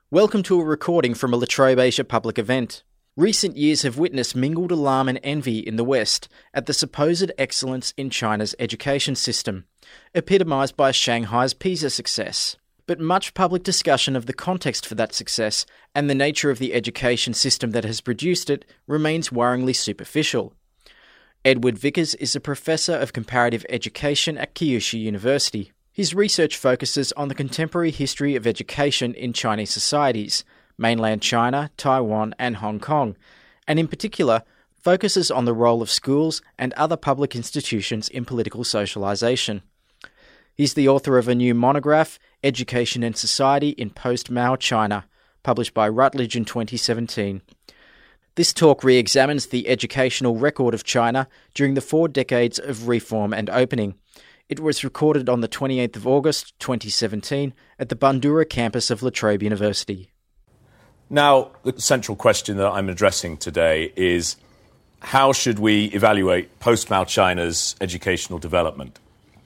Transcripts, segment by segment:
Welcome to a recording from a La Trobe Asia public event. Recent years have witnessed mingled alarm and envy in the West at the supposed excellence in China's education system, epitomised by Shanghai's PISA success. But much public discussion of the context for that success and the nature of the education system that has produced it remains worryingly superficial. Edward Vickers is a professor of comparative education at Kyushu University. His research focuses on the contemporary history of education in Chinese societies, mainland China, Taiwan, and Hong Kong, and in particular focuses on the role of schools and other public institutions in political socialization. He's the author of a new monograph, Education and Society in Post-Mao China, published by Routledge in 2017. This talk re-examines the educational record of China during the 4 decades of reform and opening. It was recorded on the 28th of August 2017 at the Bandura campus of La Trobe University. Now, the central question that I'm addressing today is how should we evaluate post-Mao China's educational development?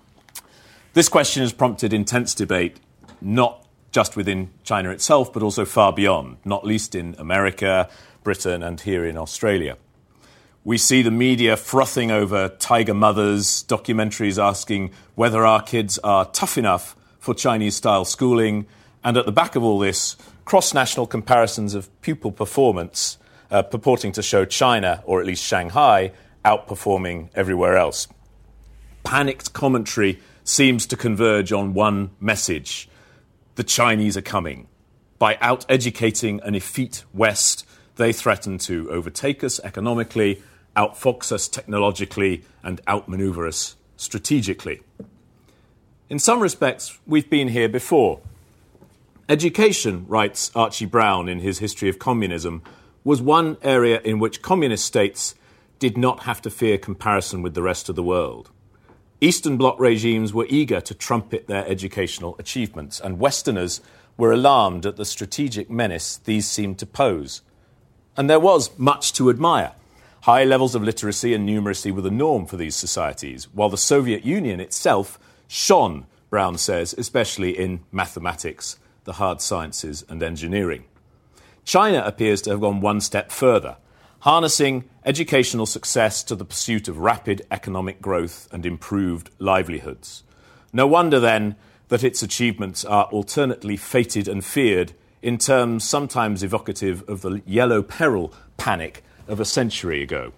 This question has prompted intense debate, not just within China itself, but also far beyond, not least in America, Britain, and here in Australia. We see the media frothing over tiger mothers, documentaries asking whether our kids are tough enough for Chinese-style schooling, and at the back of all this, cross-national comparisons of pupil performance purporting to show China, or at least Shanghai, outperforming everywhere else. Panicked commentary seems to converge on one message: the Chinese are coming. By out-educating an effete West, they threaten to overtake us economically, outfox us technologically, and outmaneuver us strategically. In some respects, we've been here before. Education, writes Archie Brown in his History of Communism, was one area in which communist states did not have to fear comparison with the rest of the world. Eastern Bloc regimes were eager to trumpet their educational achievements, and Westerners were alarmed at the strategic menace these seemed to pose. And there was much to admire. High levels of literacy and numeracy were the norm for these societies, while the Soviet Union itself shone, Brown says, especially in mathematics, the hard sciences and engineering. China appears to have gone one step further, harnessing educational success to the pursuit of rapid economic growth and improved livelihoods. No wonder, then, that its achievements are alternately feted and feared in terms sometimes evocative of the yellow peril panic of a century ago.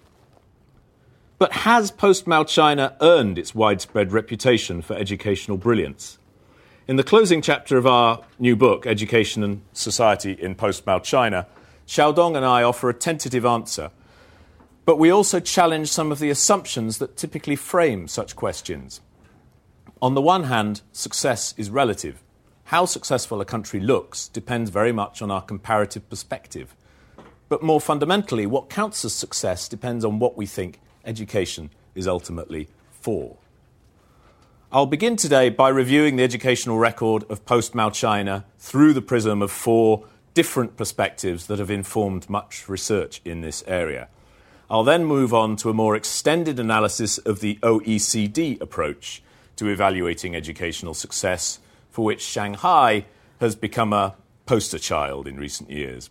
But has post-Mao China earned its widespread reputation for educational brilliance? In the closing chapter of our new book, Education and Society in Post-Mao China, Xiaodong and I offer a tentative answer, but we also challenge some of the assumptions that typically frame such questions. On the one hand, success is relative. How successful a country looks depends very much on our comparative perspective. But more fundamentally, what counts as success depends on what we think education is ultimately for. I'll begin today by reviewing the educational record of post-Mao China through the prism of 4 different perspectives that have informed much research in this area. I'll then move on to a more extended analysis of the OECD approach to evaluating educational success, for which Shanghai has become a poster child in recent years.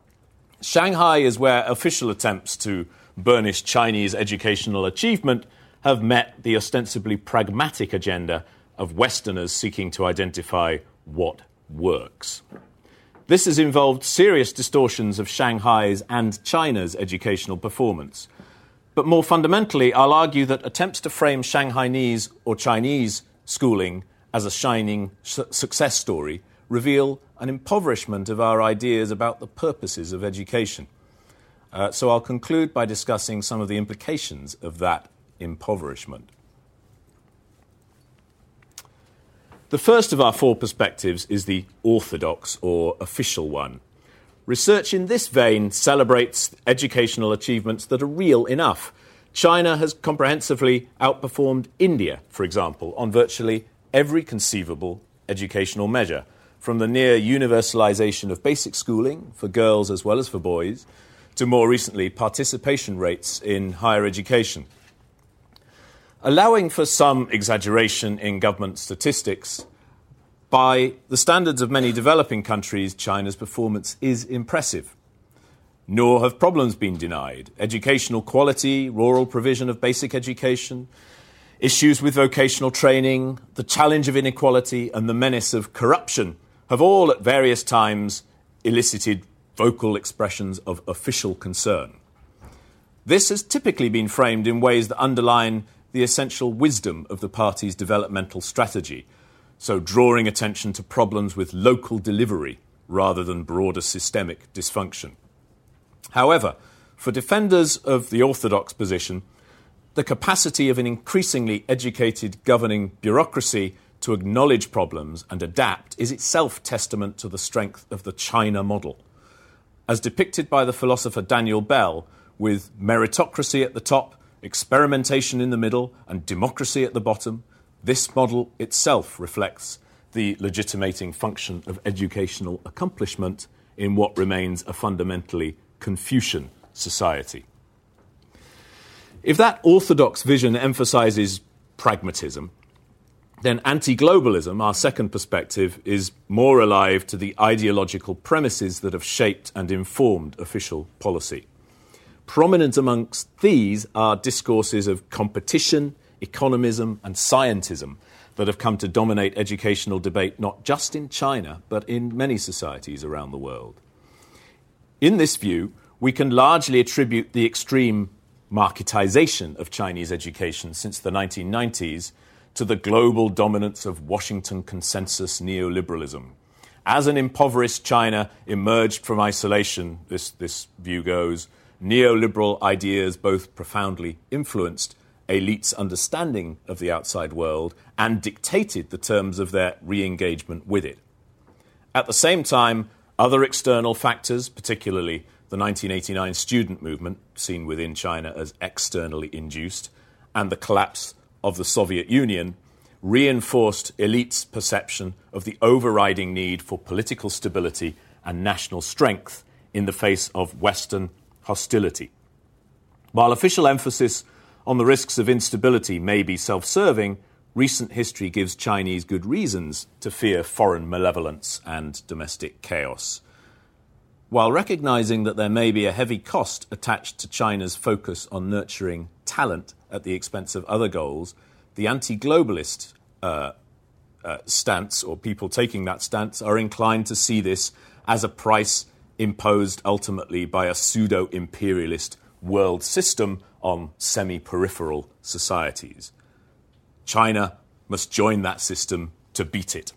Shanghai is where official attempts to burnish Chinese educational achievement have met the ostensibly pragmatic agenda of Westerners seeking to identify what works. This has involved serious distortions of Shanghai's and China's educational performance. But more fundamentally, I'll argue that attempts to frame Shanghainese or Chinese schooling as a shining success story reveal an impoverishment of our ideas about the purposes of education. So I'll conclude by discussing some of the implications of that impoverishment. The first of our 4 perspectives is the orthodox or official one. Research in this vein celebrates educational achievements that are real enough. China has comprehensively outperformed India, for example, on virtually every conceivable educational measure, from the near universalization of basic schooling for girls as well as for boys, to more recently participation rates in higher education. Allowing for some exaggeration in government statistics, By the standards of many developing countries, China's performance is impressive. Nor have problems been denied. Educational quality, rural provision of basic education, issues with vocational training, the challenge of inequality, and the menace of corruption have all at various times elicited vocal expressions of official concern. This has typically been framed in ways that underline the essential wisdom of the party's developmental strategy, so drawing attention to problems with local delivery rather than broader systemic dysfunction. However, for defenders of the orthodox position, the capacity of an increasingly educated governing bureaucracy to acknowledge problems and adapt is itself testament to the strength of the China model. As depicted by the philosopher Daniel Bell, with meritocracy at the top, experimentation in the middle, and democracy at the bottom, this model itself reflects the legitimating function of educational accomplishment in what remains a fundamentally Confucian society. If that orthodox vision emphasizes pragmatism, then anti-globalism, our second perspective, is more alive to the ideological premises that have shaped and informed official policy. Prominent amongst these are discourses of competition, economism, and scientism that have come to dominate educational debate not just in China, but in many societies around the world. In this view, we can largely attribute the extreme marketization of Chinese education since the 1990s to the global dominance of Washington consensus neoliberalism. As an impoverished China emerged from isolation, this view goes, neoliberal ideas both profoundly influenced elites' understanding of the outside world and dictated the terms of their re-engagement with it. At the same time, other external factors, particularly the 1989 student movement, seen within China as externally induced, and the collapse of the Soviet Union, reinforced elites' perception of the overriding need for political stability and national strength in the face of Western hostility. While official emphasis on the risks of instability may be self-serving, recent history gives Chinese good reasons to fear foreign malevolence and domestic chaos. While recognizing that there may be a heavy cost attached to China's focus on nurturing talent at the expense of other goals, the anti-globalist stance, or people taking that stance, are inclined to see this as a price imposed ultimately by a pseudo-imperialist world system on semi-peripheral societies. China must join that system to beat it.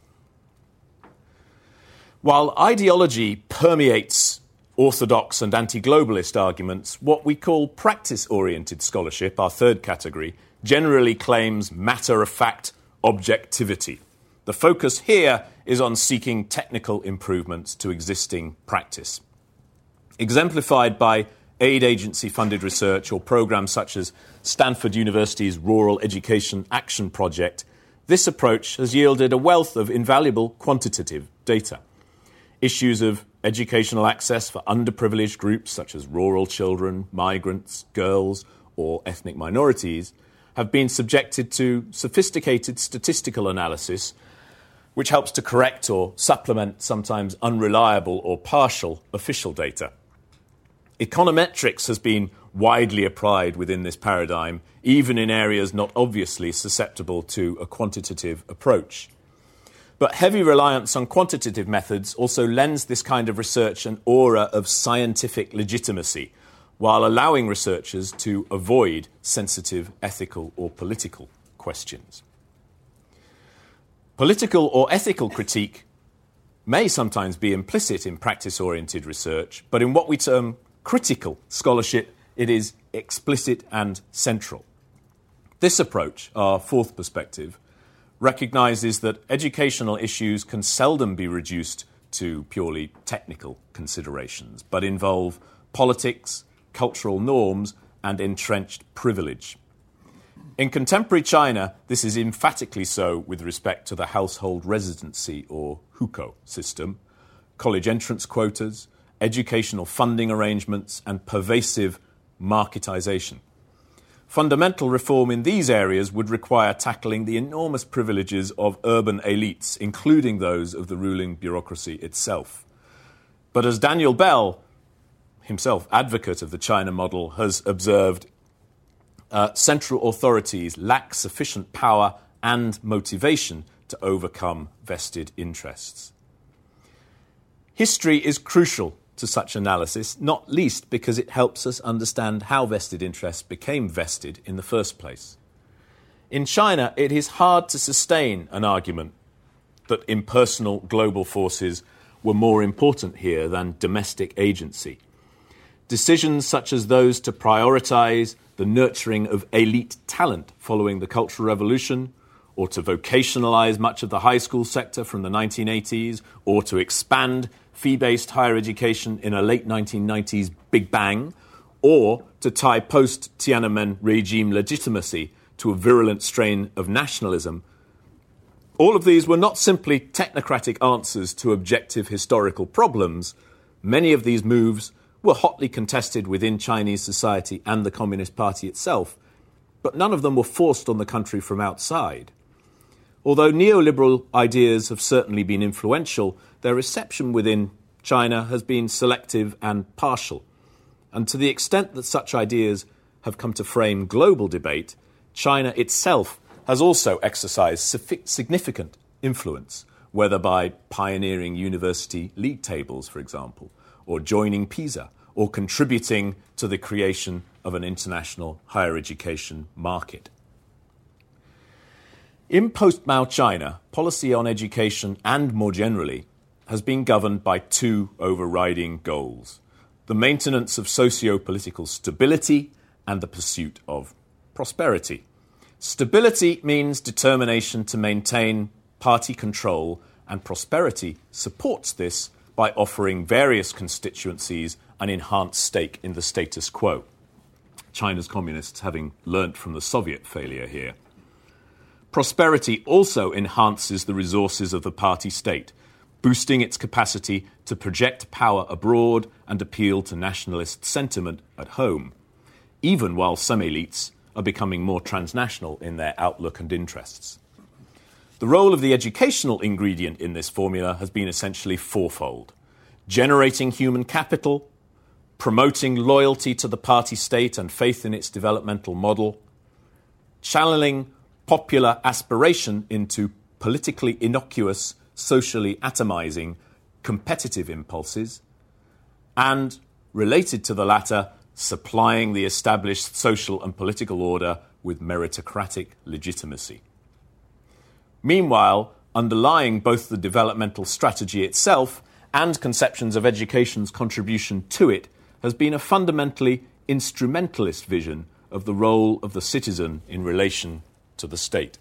While ideology permeates orthodox and anti-globalist arguments, what we call practice-oriented scholarship, our third category, generally claims matter-of-fact objectivity. The focus here is on seeking technical improvements to existing practice. Exemplified by aid agency-funded research or programs such as Stanford University's Rural Education Action Project, this approach has yielded a wealth of invaluable quantitative data. Issues of educational access for underprivileged groups such as rural children, migrants, girls, or ethnic minorities have been subjected to sophisticated statistical analysis which helps to correct or supplement sometimes unreliable or partial official data. Econometrics has been widely applied within this paradigm, even in areas not obviously susceptible to a quantitative approach. But heavy reliance on quantitative methods also lends this kind of research an aura of scientific legitimacy, while allowing researchers to avoid sensitive ethical or political questions. Political or ethical critique may sometimes be implicit in practice-oriented research, but in what we term critical scholarship, it is explicit and central. This approach, our fourth perspective, recognises that educational issues can seldom be reduced to purely technical considerations, but involve politics, cultural norms, and entrenched privilege. In contemporary China, this is emphatically so with respect to the household residency or hukou system, college entrance quotas, educational funding arrangements, and pervasive marketization. Fundamental reform in these areas would require tackling the enormous privileges of urban elites, including those of the ruling bureaucracy itself. But as Daniel Bell, himself advocate of the China model, has observed, central authorities lack sufficient power and motivation to overcome vested interests. History is crucial to such analysis, not least because it helps us understand how vested interests became vested in the first place. In China, it is hard to sustain an argument that impersonal global forces were more important here than domestic agency. Decisions such as those to prioritise the nurturing of elite talent following the Cultural Revolution, or to vocationalise much of the high school sector from the 1980s, or to expand fee-based higher education in a late 1990s Big Bang, or to tie post-Tiananmen regime legitimacy to a virulent strain of nationalism. All of these were not simply technocratic answers to objective historical problems. Many of these moves were hotly contested within Chinese society and the Communist Party itself, but none of them were forced on the country from outside. Although neoliberal ideas have certainly been influential, their reception within China has been selective and partial. And to the extent that such ideas have come to frame global debate, China itself has also exercised significant influence, whether by pioneering university league tables, for example, or joining PISA, or contributing to the creation of an international higher education market. In post-Mao China, policy on education and more generally has been governed by two overriding goals: the maintenance of socio-political stability and the pursuit of prosperity. Stability means determination to maintain party control, and prosperity supports this by offering various constituencies an enhanced stake in the status quo. China's communists having learnt from the Soviet failure here. Prosperity also enhances the resources of the party state, boosting its capacity to project power abroad and appeal to nationalist sentiment at home, even while some elites are becoming more transnational in their outlook and interests. The role of the educational ingredient in this formula has been essentially fourfold: generating human capital, promoting loyalty to the party state and faith in its developmental model, channeling popular aspiration into politically innocuous, socially atomizing, competitive impulses, and, related to the latter, supplying the established social and political order with meritocratic legitimacy. Meanwhile, underlying both the developmental strategy itself and conceptions of education's contribution to it has been a fundamentally instrumentalist vision of the role of the citizen in relation to the state.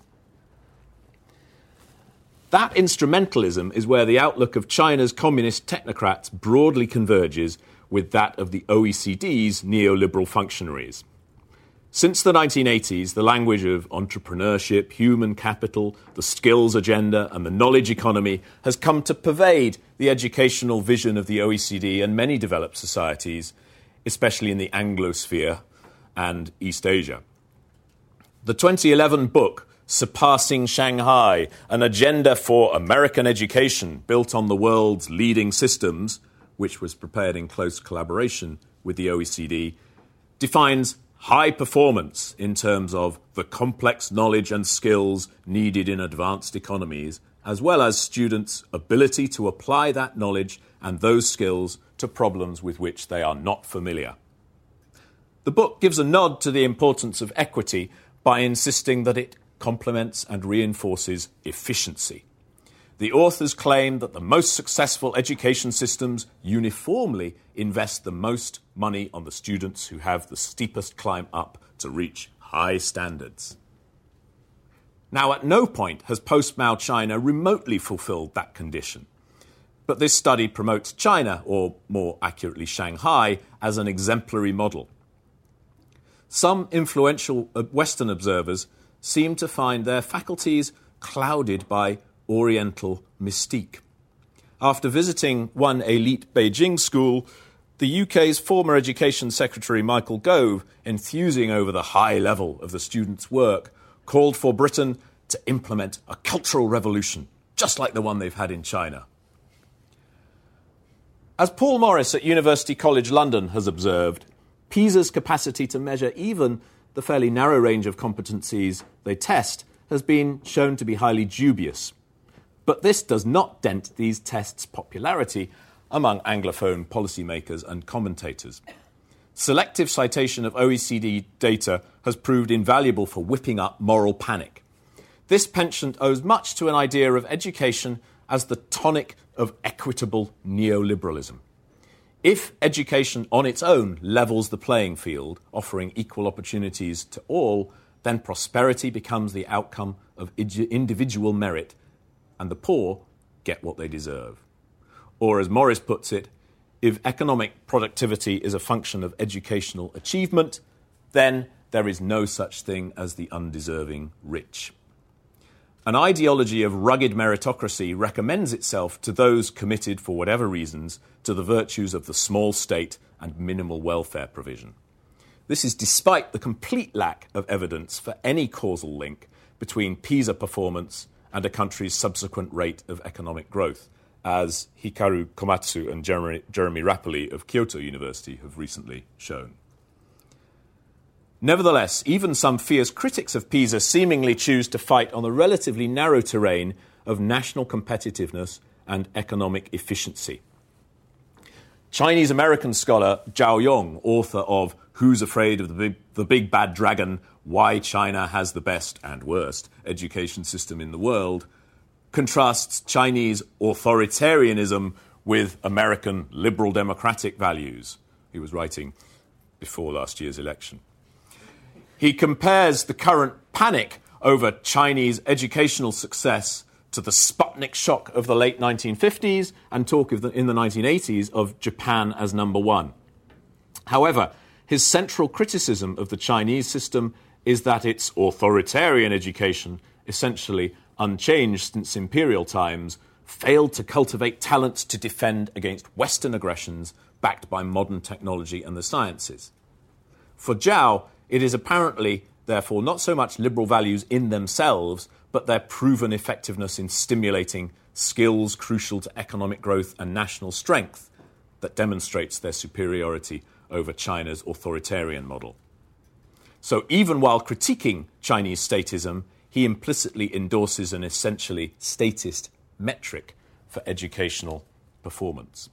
That instrumentalism is where the outlook of China's communist technocrats broadly converges with that of the OECD's neoliberal functionaries. Since the 1980s, the language of entrepreneurship, human capital, the skills agenda, and the knowledge economy has come to pervade the educational vision of the OECD and many developed societies, especially in the Anglosphere and East Asia. The 2011 book, Surpassing Shanghai, an agenda for American education built on the world's leading systems, which was prepared in close collaboration with the OECD, defines high performance in terms of the complex knowledge and skills needed in advanced economies, as well as students' ability to apply that knowledge and those skills to problems with which they are not familiar. The book gives a nod to the importance of equity by insisting that it complements and reinforces efficiency. The authors claim that the most successful education systems uniformly invest the most money on the students who have the steepest climb up to reach high standards. Now, at no point has post-Mao China remotely fulfilled that condition. But this study promotes China, or more accurately Shanghai, as an exemplary model. Some influential Western observers seem to find their faculties clouded by Oriental mystique. After visiting one elite Beijing school, the UK's former Education Secretary Michael Gove, enthusing over the high level of the students' work, called for Britain to implement a cultural revolution, just like the one they've had in China. As Paul Morris at University College London has observed, PISA's capacity to measure even the fairly narrow range of competencies they test has been shown to be highly dubious. But this does not dent these tests' popularity among Anglophone policymakers and commentators. Selective citation of OECD data has proved invaluable for whipping up moral panic. This penchant owes much to an idea of education as the tonic of equitable neoliberalism. If education on its own levels the playing field, offering equal opportunities to all, then prosperity becomes the outcome of individual merit, and the poor get what they deserve. Or, as Morris puts it, if economic productivity is a function of educational achievement, then there is no such thing as the undeserving rich. An ideology of rugged meritocracy recommends itself to those committed, for whatever reasons, to the virtues of the small state and minimal welfare provision. This is despite the complete lack of evidence for any causal link between PISA performance and a country's subsequent rate of economic growth, as Hikaru Komatsu and Jeremy Rapoli of Kyoto University have recently shown. Nevertheless, even some fierce critics of PISA seemingly choose to fight on the relatively narrow terrain of national competitiveness and economic efficiency. Chinese-American scholar Zhao Yong, author of Who's Afraid of the Big Bad Dragon? Why China Has the Best and Worst Education System in the World, contrasts Chinese authoritarianism with American liberal democratic values. He was writing before last year's election. He compares the current panic over Chinese educational success to the Sputnik shock of the late 1950s and talk in the 1980s of Japan as number one. However, his central criticism of the Chinese system is that its authoritarian education, essentially unchanged since imperial times, failed to cultivate talents to defend against Western aggressions backed by modern technology and the sciences. For Zhao, it is apparently, therefore, not so much liberal values in themselves, but their proven effectiveness in stimulating skills crucial to economic growth and national strength that demonstrates their superiority over China's authoritarian model. So even while critiquing Chinese statism, he implicitly endorses an essentially statist metric for educational performance.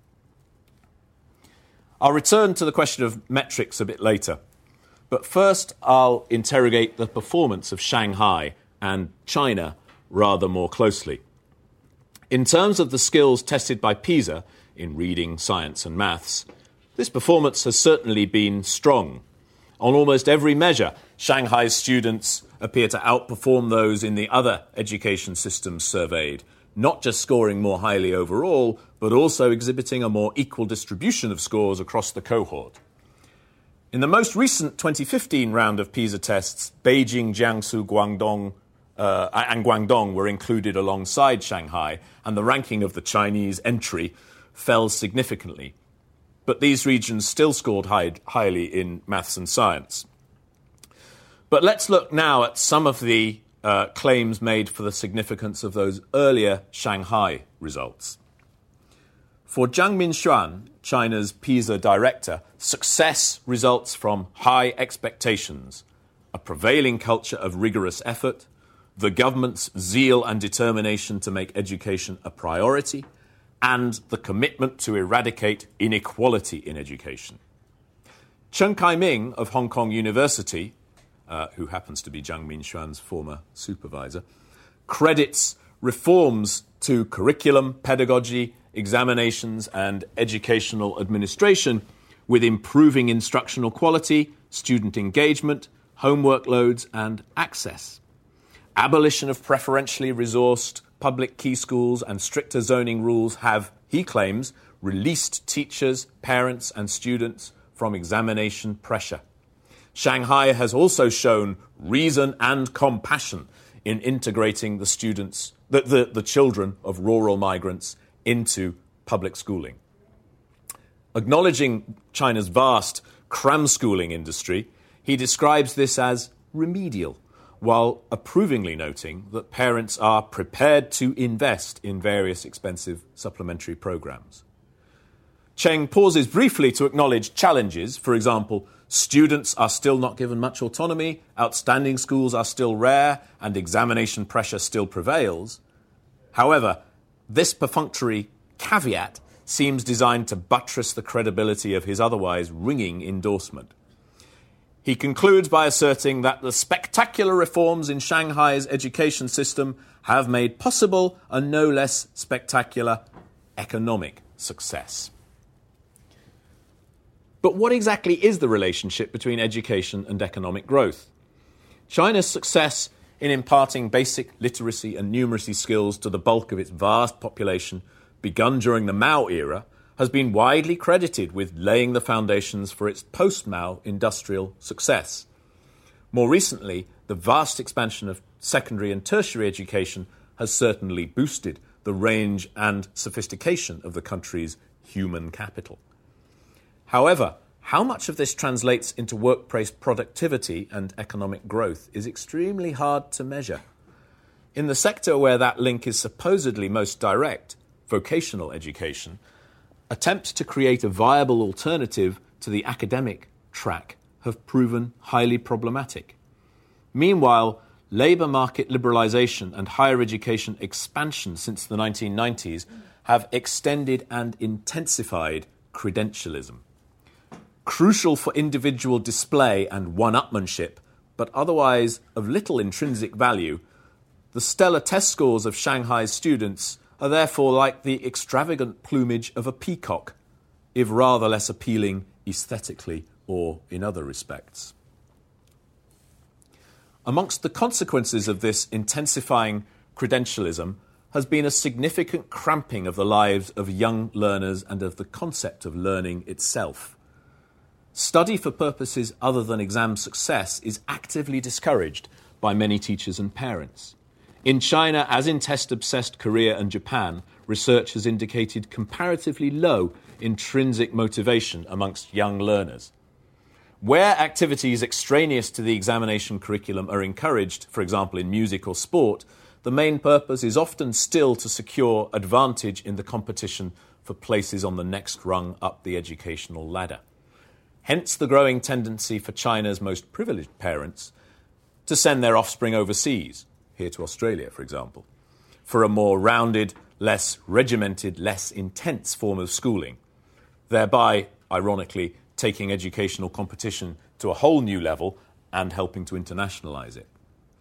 I'll return to the question of metrics a bit later. But first, I'll interrogate the performance of Shanghai and China rather more closely. In terms of the skills tested by PISA in reading, science and maths, this performance has certainly been strong. On almost every measure, Shanghai's students appear to outperform those in the other education systems surveyed, not just scoring more highly overall, but also exhibiting a more equal distribution of scores across the cohort. In the most recent 2015 round of PISA tests, Beijing, Jiangsu, Guangdong and Guangdong were included alongside Shanghai, and the ranking of the Chinese entry fell significantly. But these regions still scored highly in maths and science. But let's look now at some of the claims made for the significance of those earlier Shanghai results. For Zhang Minxuan, China's PISA director, success results from high expectations, a prevailing culture of rigorous effort, the government's zeal and determination to make education a priority, and the commitment to eradicate inequality in education. Chen Kai-ming of Hong Kong University, who happens to be Zhang Minxuan's former supervisor, credits reforms to curriculum, pedagogy, examinations and educational administration with improving instructional quality, student engagement, homework loads and access. Abolition of preferentially resourced public key schools and stricter zoning rules have, he claims, released teachers, parents and students from examination pressure. Shanghai has also shown reason and compassion in integrating the students, the children of rural migrants into public schooling. Acknowledging China's vast cram schooling industry, he describes this as remedial, while approvingly noting that parents are prepared to invest in various expensive supplementary programs. Cheng pauses briefly to acknowledge challenges. For example, students are still not given much autonomy, outstanding schools are still rare, and examination pressure still prevails. However, this perfunctory caveat seems designed to buttress the credibility of his otherwise ringing endorsement. He concludes by asserting that the spectacular reforms in Shanghai's education system have made possible a no less spectacular economic success. But what exactly is the relationship between education and economic growth? China's success in imparting basic literacy and numeracy skills to the bulk of its vast population, begun during the Mao era, has been widely credited with laying the foundations for its post-Mao industrial success. More recently, the vast expansion of secondary and tertiary education has certainly boosted the range and sophistication of the country's human capital. However, how much of this translates into workplace productivity and economic growth is extremely hard to measure. In the sector where that link is supposedly most direct, vocational education, attempts to create a viable alternative to the academic track have proven highly problematic. Meanwhile, labour market liberalisation and higher education expansion since the 1990s have extended and intensified credentialism. Crucial for individual display and one-upmanship, but otherwise of little intrinsic value, the stellar test scores of Shanghai's students are therefore like the extravagant plumage of a peacock, if rather less appealing aesthetically or in other respects. Amongst the consequences of this intensifying credentialism has been a significant cramping of the lives of young learners and of the concept of learning itself. Study for purposes other than exam success is actively discouraged by many teachers and parents. In China, as in test-obsessed Korea and Japan, research has indicated comparatively low intrinsic motivation amongst young learners. Where activities extraneous to the examination curriculum are encouraged, for example in music or sport, the main purpose is often still to secure advantage in the competition for places on the next rung up the educational ladder. Hence the growing tendency for China's most privileged parents to send their offspring overseas, here to Australia, for example, for a more rounded, less regimented, less intense form of schooling, thereby, ironically, taking educational competition to a whole new level and helping to internationalise it.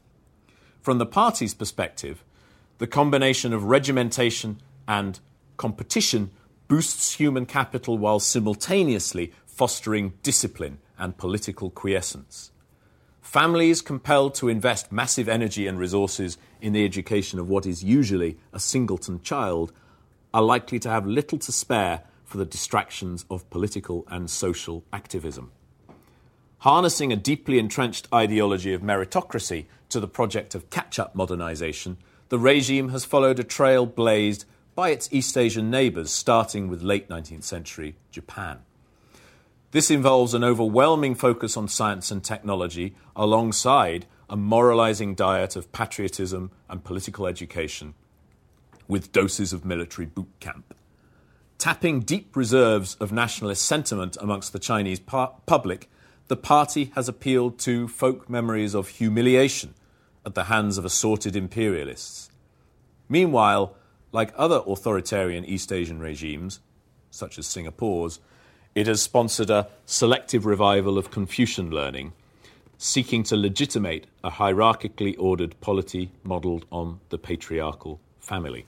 From the party's perspective, the combination of regimentation and competition boosts human capital while simultaneously fostering discipline and political quiescence. Families compelled to invest massive energy and resources in the education of what is usually a singleton child are likely to have little to spare for the distractions of political and social activism. Harnessing a deeply entrenched ideology of meritocracy to the project of catch-up modernisation, the regime has followed a trail blazed by its East Asian neighbours, starting with late 19th century Japan. This involves an overwhelming focus on science and technology alongside a moralising diet of patriotism and political education with doses of military boot camp. Tapping deep reserves of nationalist sentiment amongst the Chinese public, the party has appealed to folk memories of humiliation at the hands of assorted imperialists. Meanwhile, like other authoritarian East Asian regimes, such as Singapore's, it has sponsored a selective revival of Confucian learning, seeking to legitimate a hierarchically ordered polity modelled on the patriarchal family.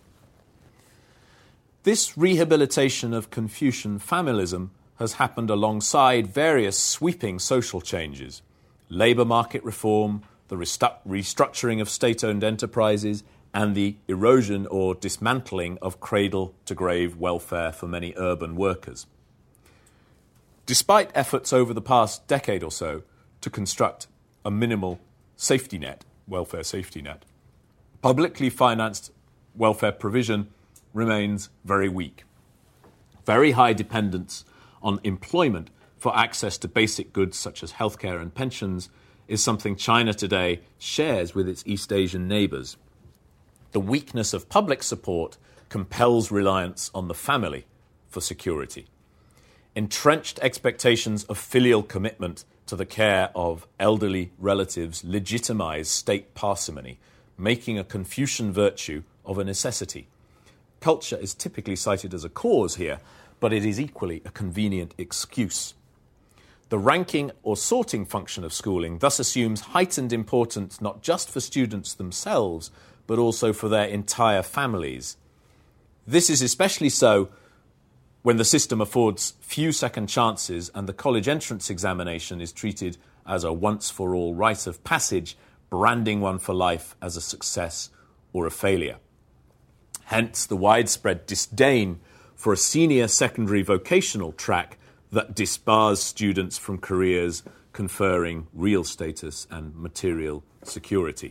This rehabilitation of Confucian familism has happened alongside various sweeping social changes: labour market reform, the restructuring of state-owned enterprises, and the erosion or dismantling of cradle-to-grave welfare for many urban workers. Despite efforts over the past decade or so to construct a minimal safety net, welfare safety net, publicly financed welfare provision remains very weak. Very high dependence on employment for access to basic goods such as healthcare and pensions is something China today shares with its East Asian neighbours. The weakness of public support compels reliance on the family for security. Entrenched expectations of filial commitment to the care of elderly relatives legitimize state parsimony, making a Confucian virtue of a necessity. Culture is typically cited as a cause here, but it is equally a convenient excuse. The ranking or sorting function of schooling thus assumes heightened importance not just for students themselves, but also for their entire families. This is especially so when the system affords few second chances and the college entrance examination is treated as a once-for-all rite of passage, branding one for life as a success or a failure. Hence the widespread disdain for a senior secondary vocational track that disbars students from careers conferring real status and material security.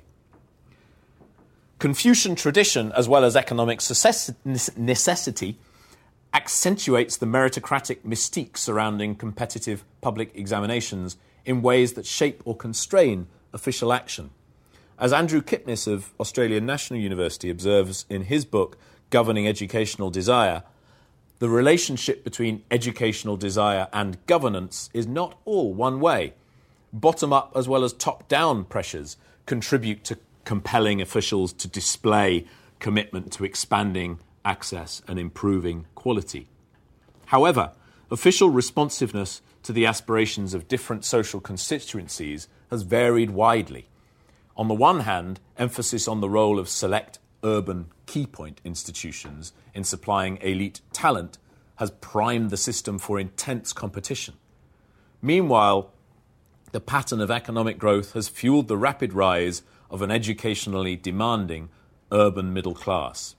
Confucian tradition, as well as economic necessity, accentuates the meritocratic mystique surrounding competitive public examinations in ways that shape or constrain official action. As Andrew Kipnis of Australian National University observes in his book, Governing Educational Desire, the relationship between educational desire and governance is not all one way. Bottom-up as well as top-down pressures contribute to compelling officials to display commitment to expanding access and improving quality. However, official responsiveness to the aspirations of different social constituencies has varied widely. On the one hand, emphasis on the role of select urban keypoint institutions in supplying elite talent has primed the system for intense competition. Meanwhile, the pattern of economic growth has fueled the rapid rise of an educationally demanding urban middle class.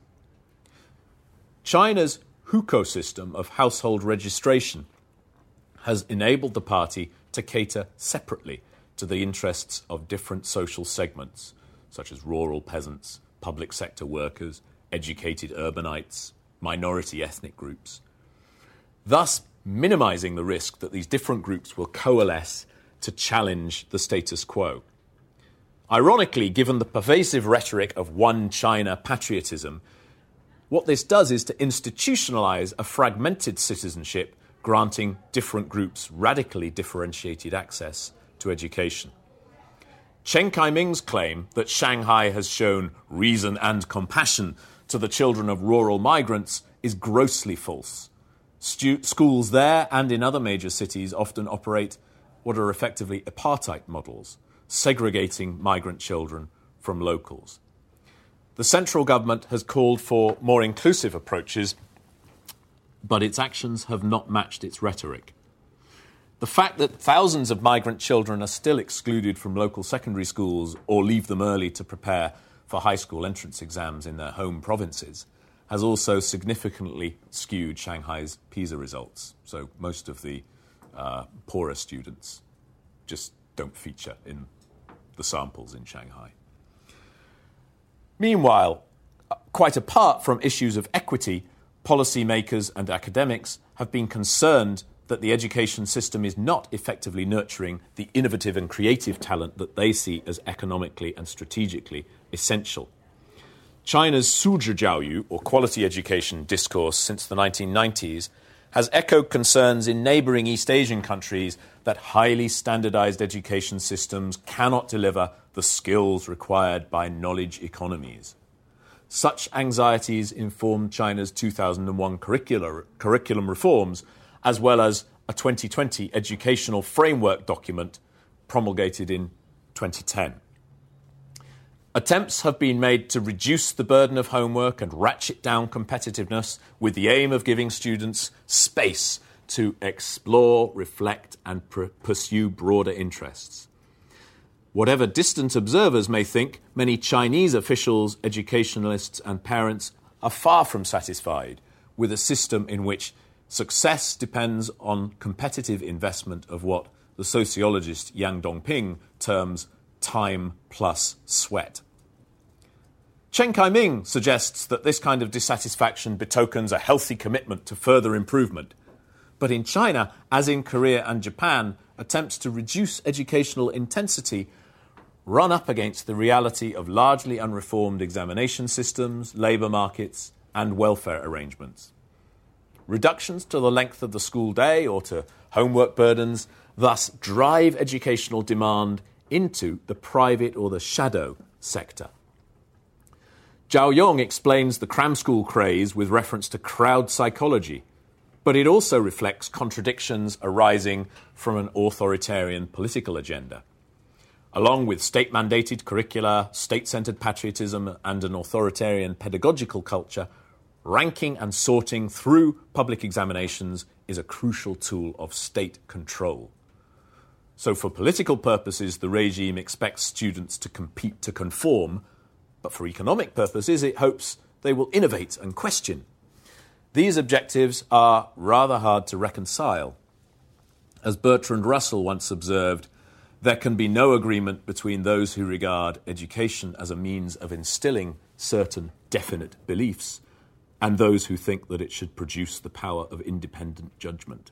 China's hukou system of household registration has enabled the party to cater separately to the interests of different social segments, such as rural peasants, public sector workers, educated urbanites, minority ethnic groups, thus minimizing the risk that these different groups will coalesce to challenge the status quo. Ironically, given the pervasive rhetoric of one China patriotism, what this does is to institutionalize a fragmented citizenship, granting different groups radically differentiated access to education. Chen Kai-ming's claim that Shanghai has shown reason and compassion to the children of rural migrants is grossly false. Schools there and in other major cities often operate what are effectively apartheid models, segregating migrant children from locals. The central government has called for more inclusive approaches, but its actions have not matched its rhetoric. The fact that thousands of migrant children are still excluded from local secondary schools or leave them early to prepare for high school entrance exams in their home provinces has also significantly skewed Shanghai's PISA results. So most of the poorer students just don't feature in the samples in Shanghai. Meanwhile, quite apart from issues of equity, policymakers and academics have been concerned that the education system is not effectively nurturing the innovative and creative talent that they see as economically and strategically essential. China's Suzhijiaoyu, or quality education discourse since the 1990s, has echoed concerns in neighbouring East Asian countries that highly standardised education systems cannot deliver the skills required by knowledge economies. Such anxieties informed China's 2001 curriculum reforms, as well as a 2020 educational framework document promulgated in 2010. Attempts have been made to reduce the burden of homework and ratchet down competitiveness with the aim of giving students space to explore, reflect, and pursue broader interests. Whatever distant observers may think, many Chinese officials, educationalists, and parents are far from satisfied with a system in which success depends on competitive investment of what the sociologist Yang Dongping terms time plus sweat. Chen Kai-ming suggests that this kind of dissatisfaction betokens a healthy commitment to further improvement. But in China, as in Korea and Japan, attempts to reduce educational intensity run up against the reality of largely unreformed examination systems, labour markets, and welfare arrangements. Reductions to the length of the school day or to homework burdens thus drive educational demand into the private or the shadow sector. Zhao Yong explains the cram school craze with reference to crowd psychology, but it also reflects contradictions arising from an authoritarian political agenda. Along with state-mandated curricula, state-centred patriotism, and an authoritarian pedagogical culture, ranking and sorting through public examinations is a crucial tool of state control. So for political purposes, the regime expects students to compete to conform, but for economic purposes, it hopes they will innovate and question. These objectives are rather hard to reconcile. As Bertrand Russell once observed, there can be no agreement between those who regard education as a means of instilling certain definite beliefs and those who think that it should produce the power of independent judgment.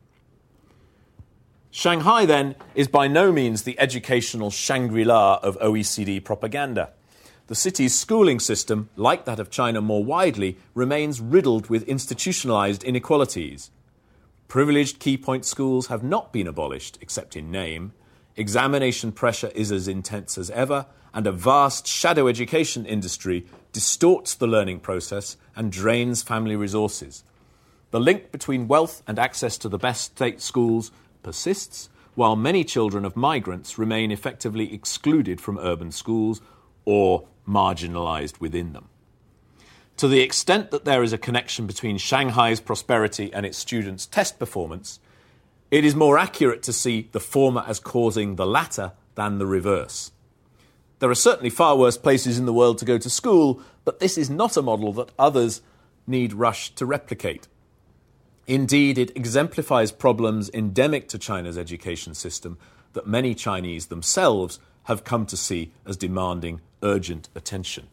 Shanghai, then, is by no means the educational Shangri-La of OECD propaganda. The city's schooling system, like that of China more widely, remains riddled with institutionalized inequalities. Privileged key point schools have not been abolished, except in name. Examination pressure is as intense as ever, and a vast shadow education industry distorts the learning process and drains family resources. The link between wealth and access to the best state schools persists, while many children of migrants remain effectively excluded from urban schools or marginalized within them. To the extent that there is a connection between Shanghai's prosperity and its students' test performance, it is more accurate to see the former as causing the latter than the reverse. There are certainly far worse places in the world to go to school, but this is not a model that others need rush to replicate. Indeed, it exemplifies problems endemic to China's education system that many Chinese themselves have come to see as demanding urgent attention.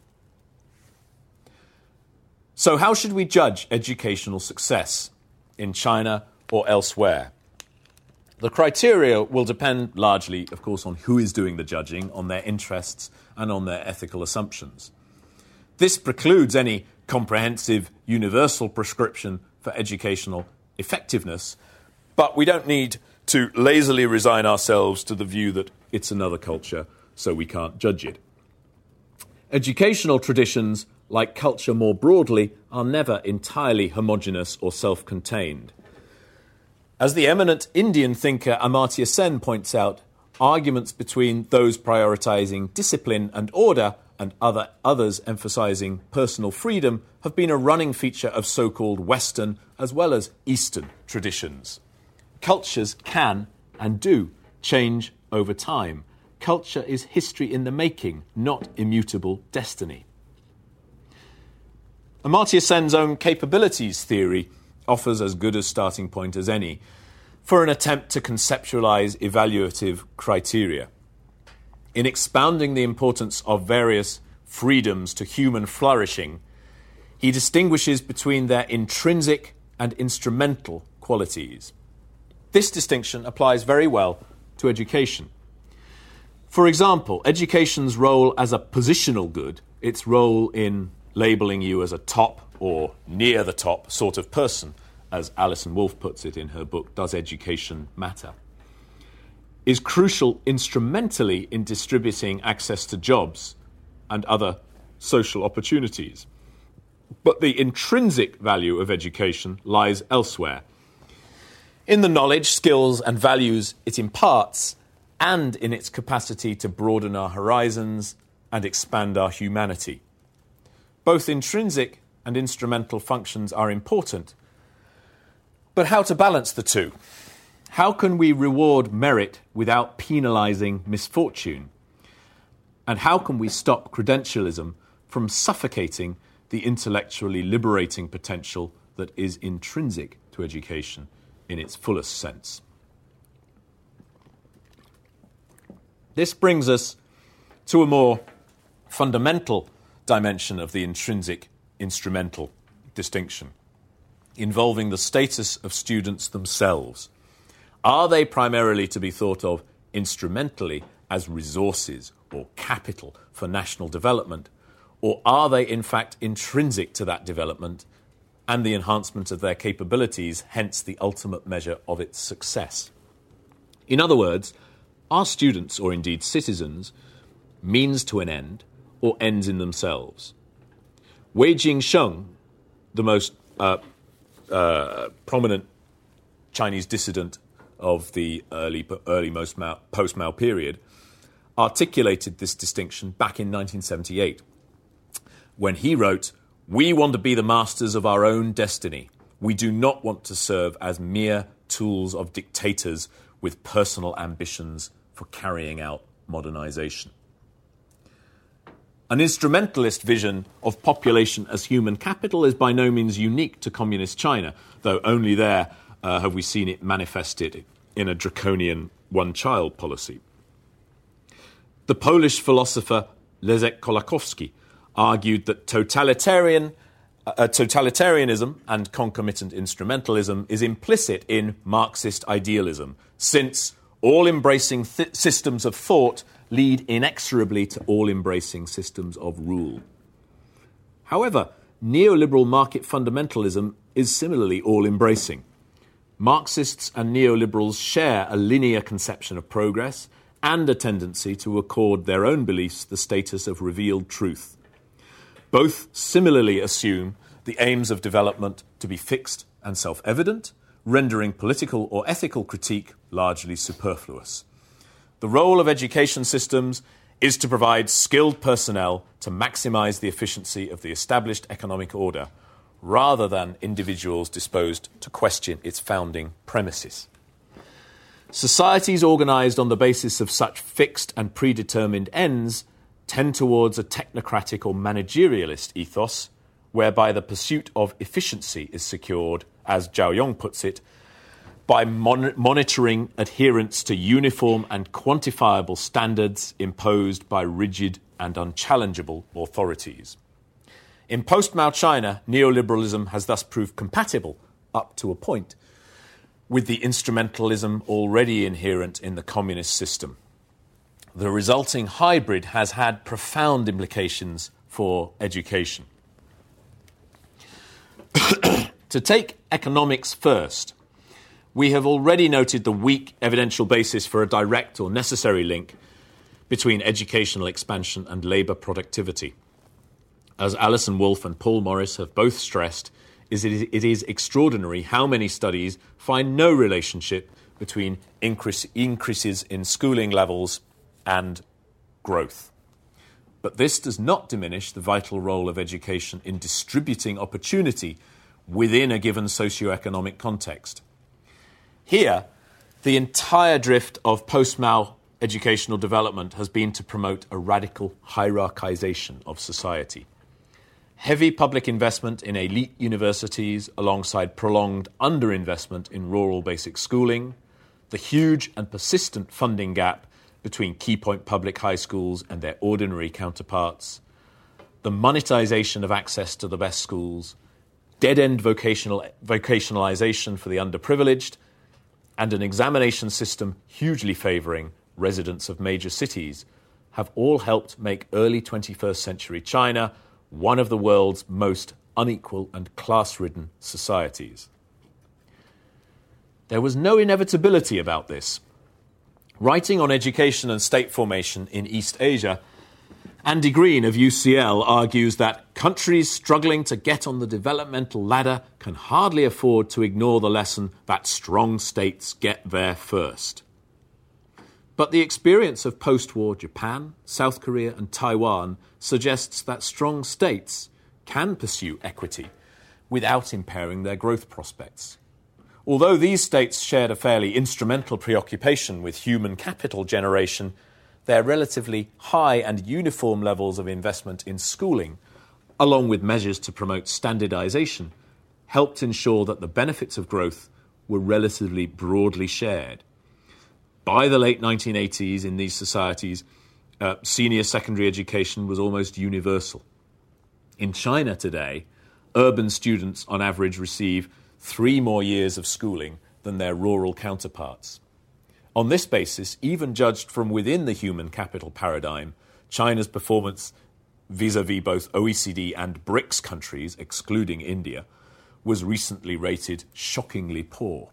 So how should we judge educational success in China or elsewhere? The criteria will depend largely, of course, on who is doing the judging, on their interests, and on their ethical assumptions. This precludes any comprehensive, universal prescription for educational effectiveness, but we don't need to lazily resign ourselves to the view that it's another culture, so we can't judge it. Educational traditions, like culture more broadly, are never entirely homogeneous or self-contained. As the eminent Indian thinker Amartya Sen points out, arguments between those prioritizing discipline and order and others emphasizing personal freedom have been a running feature of so-called Western as well as Eastern traditions. Cultures can and do change over time. Culture is history in the making, not immutable destiny. Amartya Sen's own capabilities theory offers as good a starting point as any for an attempt to conceptualize evaluative criteria. In expounding the importance of various freedoms to human flourishing, he distinguishes between their intrinsic and instrumental qualities. This distinction applies very well to education. For example, education's role as a positional good, its role in labelling you as a top or near the top sort of person, as Alison Wolfe puts it in her book, Does Education Matter?, is crucial instrumentally in distributing access to jobs and other social opportunities. But the intrinsic value of education lies elsewhere, in the knowledge, skills and values it imparts, and in its capacity to broaden our horizons and expand our humanity. Both intrinsic and instrumental functions are important, but how to balance the two? How can we reward merit without penalising misfortune? And how can we stop credentialism from suffocating the intellectually liberating potential that is intrinsic to education in its fullest sense? This brings us to a more fundamental dimension of the intrinsic-instrumental distinction. involving the status of students themselves? Are they primarily to be thought of instrumentally as resources or capital for national development, or are they in fact intrinsic to that development and the enhancement of their capabilities, hence the ultimate measure of its success? In other words, are students, or indeed citizens, means to an end or ends in themselves? Wei Jingsheng, the most prominent Chinese dissident of the early post-Mao period, articulated this distinction back in 1978 when he wrote, "We want to be the masters of our own destiny. We do not want to serve as mere tools of dictators with personal ambitions for carrying out modernization." An instrumentalist vision of population as human capital is by no means unique to communist China, though only there have we seen it manifested in a draconian one-child policy. The Polish philosopher Leszek Kolakowski argued that totalitarianism and concomitant instrumentalism is implicit in Marxist idealism, since all-embracing systems of thought lead inexorably to all-embracing systems of rule. However, neoliberal market fundamentalism is similarly all-embracing. Marxists and neoliberals share a linear conception of progress and a tendency to accord their own beliefs the status of revealed truth. Both similarly assume the aims of development to be fixed and self-evident, rendering political or ethical critique largely superfluous. The role of education systems is to provide skilled personnel to maximise the efficiency of the established economic order, rather than individuals disposed to question its founding premises. Societies organised on the basis of such fixed and predetermined ends tend towards a technocratic or managerialist ethos, whereby the pursuit of efficiency is secured, as Zhao Yong puts it, by monitoring adherence to uniform and quantifiable standards imposed by rigid and unchallengeable authorities. In post-Mao China, neoliberalism has thus proved compatible, up to a point, with the instrumentalism already inherent in the communist system. The resulting hybrid has had profound implications for education. To take economics first, we have already noted the weak evidential basis for a direct or necessary link between educational expansion and labour productivity. As Alison Wolfe and Paul Morris have both stressed, it is extraordinary how many studies find no relationship between increases in schooling levels and growth. But this does not diminish the vital role of education in distributing opportunity within a given socio-economic context. Here, the entire drift of post-Mao educational development has been to promote a radical hierarchization of society. Heavy public investment in elite universities alongside prolonged underinvestment in rural basic schooling, the huge and persistent funding gap between key point public high schools and their ordinary counterparts, the monetization of access to the best schools, dead-end vocationalization for the underprivileged, and an examination system hugely favouring residents of major cities have all helped make early 21st century China one of the world's most unequal and class-ridden societies. There was no inevitability about this. Writing on education and state formation in East Asia, Andy Green of UCL argues that countries struggling to get on the developmental ladder can hardly afford to ignore the lesson that strong states get there first. But the experience of post-war Japan, South Korea and Taiwan suggests that strong states can pursue equity without impairing their growth prospects. Although these states shared a fairly instrumental preoccupation with human capital generation, their relatively high and uniform levels of investment in schooling, along with measures to promote standardization, helped ensure that the benefits of growth were relatively broadly shared. By the late 1980s in these societies, senior secondary education was almost universal. In China today, urban students on average receive 3 more years of schooling than their rural counterparts. On this basis, even judged from within the human capital paradigm, China's performance vis-à-vis both OECD and BRICS countries, excluding India, was recently rated shockingly poor.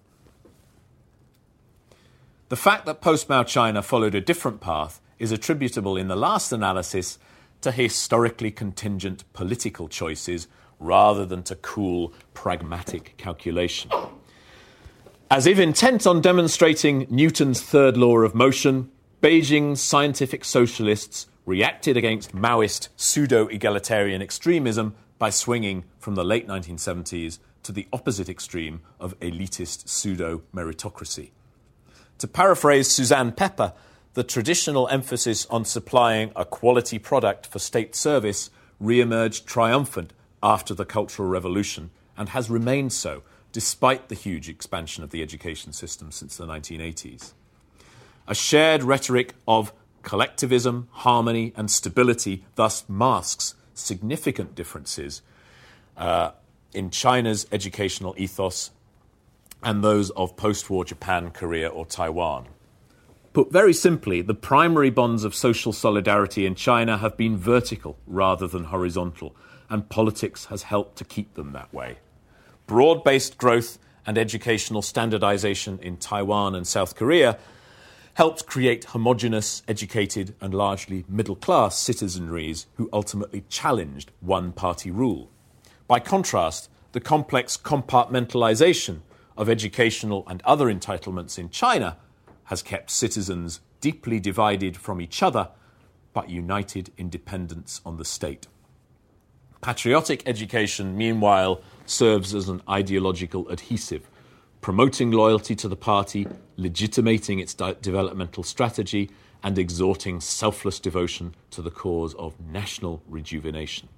The fact that post-Mao China followed a different path is attributable in the last analysis to historically contingent political choices rather than to cool, pragmatic calculation. As if intent on demonstrating Newton's third law of motion, Beijing's scientific socialists reacted against Maoist pseudo-egalitarian extremism by swinging from the late 1970s to the opposite extreme of elitist pseudo-meritocracy. To paraphrase Suzanne Pepper, the traditional emphasis on supplying a quality product for state service re-emerged triumphant after the Cultural Revolution and has remained so despite the huge expansion of the education system since the 1980s. A shared rhetoric of collectivism, harmony and stability thus masks significant differences in China's educational ethos and those of post-war Japan, Korea or Taiwan. Put very simply, the primary bonds of social solidarity in China have been vertical rather than horizontal, and politics has helped to keep them that way. Broad-based growth and educational standardization in Taiwan and South Korea helped create homogeneous, educated and largely middle-class citizenries who ultimately challenged one-party rule. By contrast, the complex compartmentalization of educational and other entitlements in China has kept citizens deeply divided from each other, but united in dependence on the state. Patriotic education, meanwhile, serves as an ideological adhesive, promoting loyalty to the party, legitimating its developmental strategy, and exhorting selfless devotion to the cause of national rejuvenation.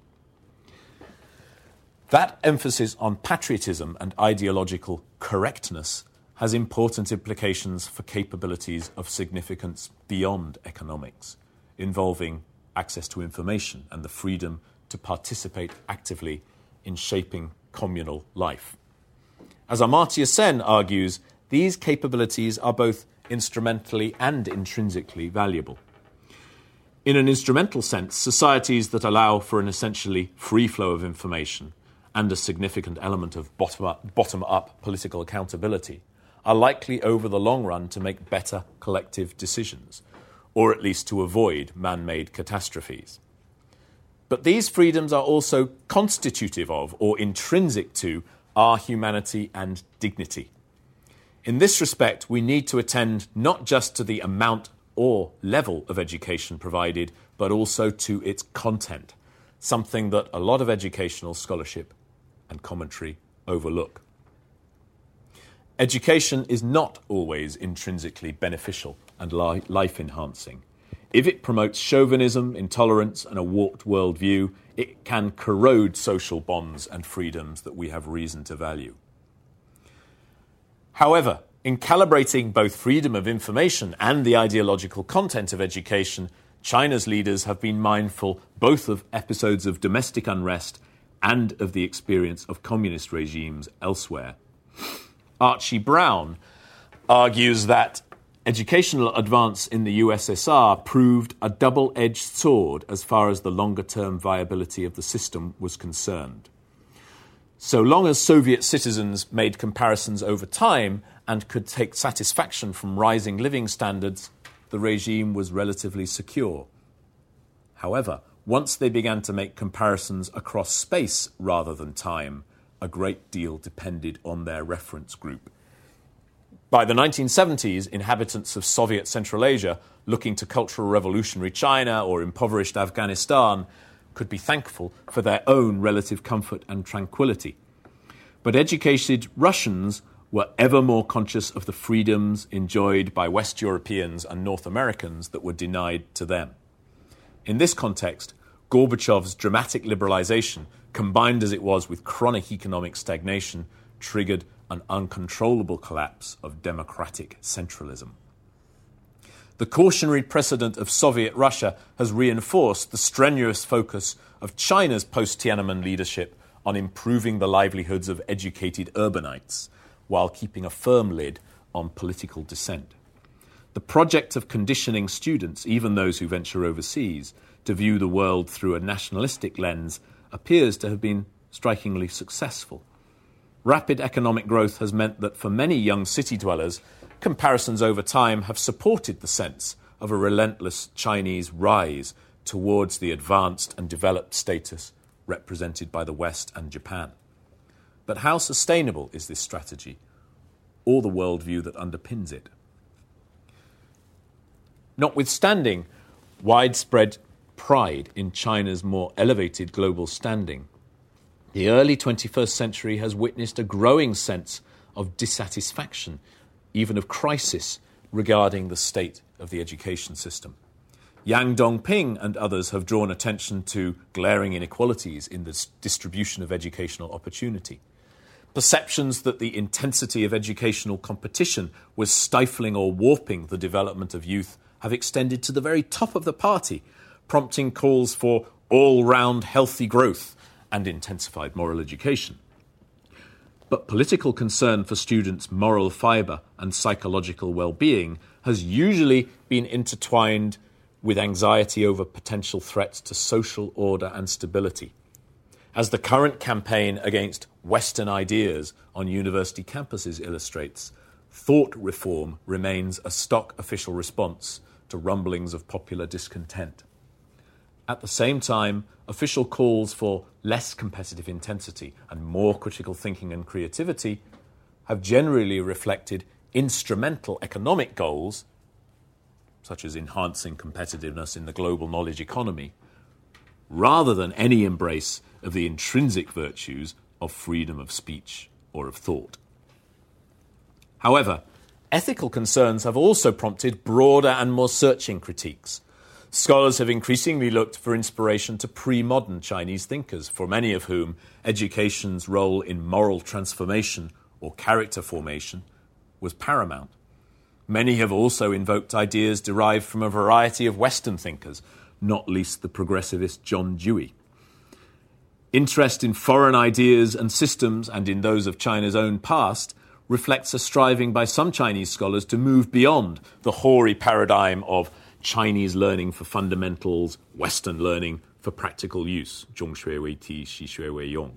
That emphasis on patriotism and ideological correctness has important implications for capabilities of significance beyond economics, involving access to information and the freedom to participate actively in shaping communal life. As Amartya Sen argues, these capabilities are both instrumentally and intrinsically valuable. In an instrumental sense, societies that allow for an essentially free flow of information and a significant element of bottom-up political accountability are likely over the long run to make better collective decisions, or at least to avoid man-made catastrophes. But these freedoms are also constitutive of or intrinsic to our humanity and dignity. In this respect, we need to attend not just to the amount or level of education provided, but also to its content, something that a lot of educational scholarship and commentary overlook. Education is not always intrinsically beneficial and life-enhancing. If it promotes chauvinism, intolerance, and a warped worldview, it can corrode social bonds and freedoms that we have reason to value. However, in calibrating both freedom of information and the ideological content of education, China's leaders have been mindful both of episodes of domestic unrest and of the experience of communist regimes elsewhere. Archie Brown argues that educational advance in the USSR proved a double-edged sword as far as the longer-term viability of the system was concerned. So long as Soviet citizens made comparisons over time and could take satisfaction from rising living standards, the regime was relatively secure. However, once they began to make comparisons across space rather than time, a great deal depended on their reference group. By the 1970s, inhabitants of Soviet Central Asia looking to cultural revolutionary China or impoverished Afghanistan could be thankful for their own relative comfort and tranquility. But educated Russians were ever more conscious of the freedoms enjoyed by West Europeans and North Americans that were denied to them. In this context, Gorbachev's dramatic liberalization, combined as it was with chronic economic stagnation, triggered an uncontrollable collapse of democratic centralism. The cautionary precedent of Soviet Russia has reinforced the strenuous focus of China's post-Tiananmen leadership on improving the livelihoods of educated urbanites while keeping a firm lid on political dissent. The project of conditioning students, even those who venture overseas, to view the world through a nationalistic lens appears to have been strikingly successful. Rapid economic growth has meant that for many young city dwellers, comparisons over time have supported the sense of a relentless Chinese rise towards the advanced and developed status represented by the West and Japan. But how sustainable is this strategy, or the worldview that underpins it? Notwithstanding widespread pride in China's more elevated global standing, the early 21st century has witnessed a growing sense of dissatisfaction, even of crisis, regarding the state of the education system. Yang Dongping and others have drawn attention to glaring inequalities in the distribution of educational opportunity. Perceptions that the intensity of educational competition was stifling or warping the development of youth have extended to the very top of the party, prompting calls for all-round healthy growth and intensified moral education. But political concern for students' moral fibre and psychological well-being has usually been intertwined with anxiety over potential threats to social order and stability. As the current campaign against Western ideas on university campuses illustrates, thought reform remains a stock official response to rumblings of popular discontent. At the same time, official calls for less competitive intensity and more critical thinking and creativity have generally reflected instrumental economic goals, such as enhancing competitiveness in the global knowledge economy, rather than any embrace of the intrinsic virtues of freedom of speech or of thought. However, ethical concerns have also prompted broader and more searching critiques. Scholars have increasingly looked for inspiration to pre-modern Chinese thinkers, for many of whom education's role in moral transformation or character formation was paramount. Many have also invoked ideas derived from a variety of Western thinkers, not least the progressivist John Dewey. Interest in foreign ideas and systems, and in those of China's own past, reflects a striving by some Chinese scholars to move beyond the hoary paradigm of Chinese learning for fundamentals, Western learning for practical use, 中学为体，西学为用,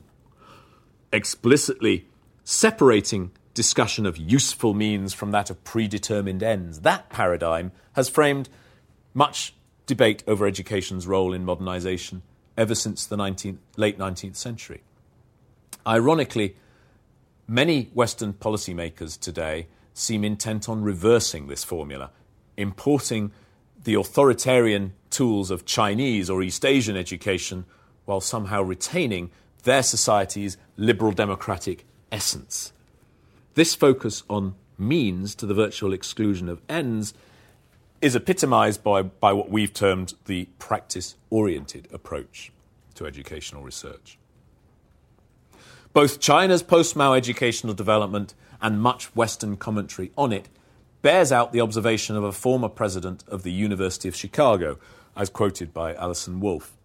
explicitly separating discussion of useful means from that of predetermined ends. That paradigm has framed much debate over education's role in modernization ever since the late 19th century. Ironically, many Western policymakers today seem intent on reversing this formula, importing the authoritarian tools of Chinese or East Asian education while somehow retaining their society's liberal democratic essence. This focus on means to the virtual exclusion of ends is epitomized by what we've termed the practice-oriented approach to educational research. Both China's post-Mao educational development and much Western commentary on it bears out the observation of a former president of the University of Chicago, as quoted by Alison Wolfe.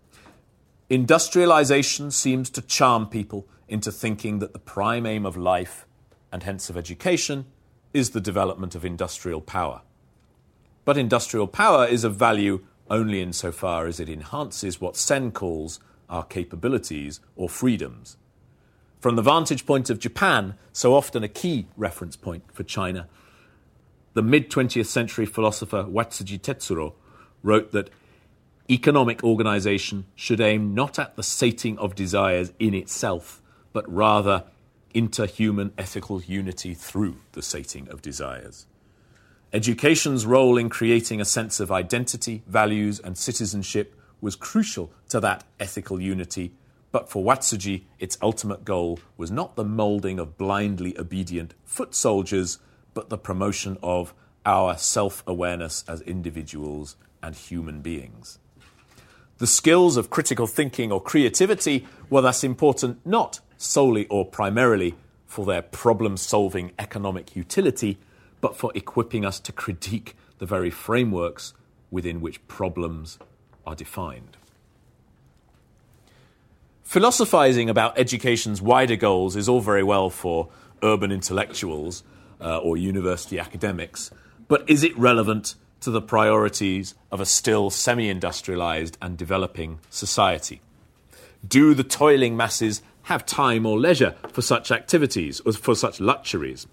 Industrialization seems to charm people into thinking that the prime aim of life, and hence of education, is the development of industrial power. But industrial power is of value only insofar as it enhances what Sen calls our capabilities or freedoms. From the vantage point of Japan, so often a key reference point for China, the mid-20th century philosopher Watsuji Tetsuro wrote that economic organization should aim not at the sating of desires in itself, but rather interhuman ethical unity through the sating of desires. Education's role in creating a sense of identity, values, and citizenship was crucial to that ethical unity, but for Watsuji, its ultimate goal was not the moulding of blindly obedient foot soldiers, but the promotion of our self-awareness as individuals and human beings. The skills of critical thinking or creativity were thus important not solely or primarily for their problem-solving economic utility, but for equipping us to critique the very frameworks within which problems are defined. Philosophizing about education's wider goals is all very well for urban intellectuals or university academics, but is it relevant to the priorities of a still semi-industrialized and developing society? Do the toiling masses have time or leisure for such activities or for such luxuries?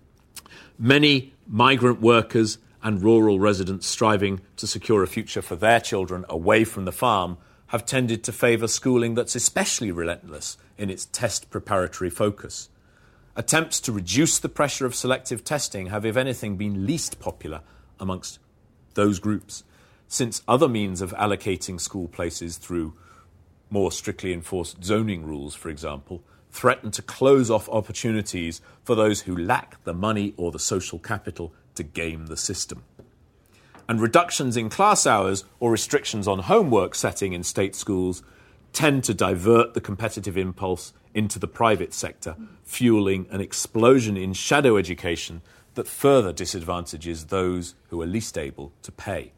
Many migrant workers and rural residents striving to secure a future for their children away from the farm have tended to favour schooling that's especially relentless in its test preparatory focus. Attempts to reduce the pressure of selective testing have, if anything, been least popular amongst those groups, since other means of allocating school places through more strictly enforced zoning rules, for example, threaten to close off opportunities for those who lack the money or the social capital to game the system. And reductions in class hours or restrictions on homework setting in state schools tend to divert the competitive impulse into the private sector, fueling an explosion in shadow education that further disadvantages those who are least able to pay.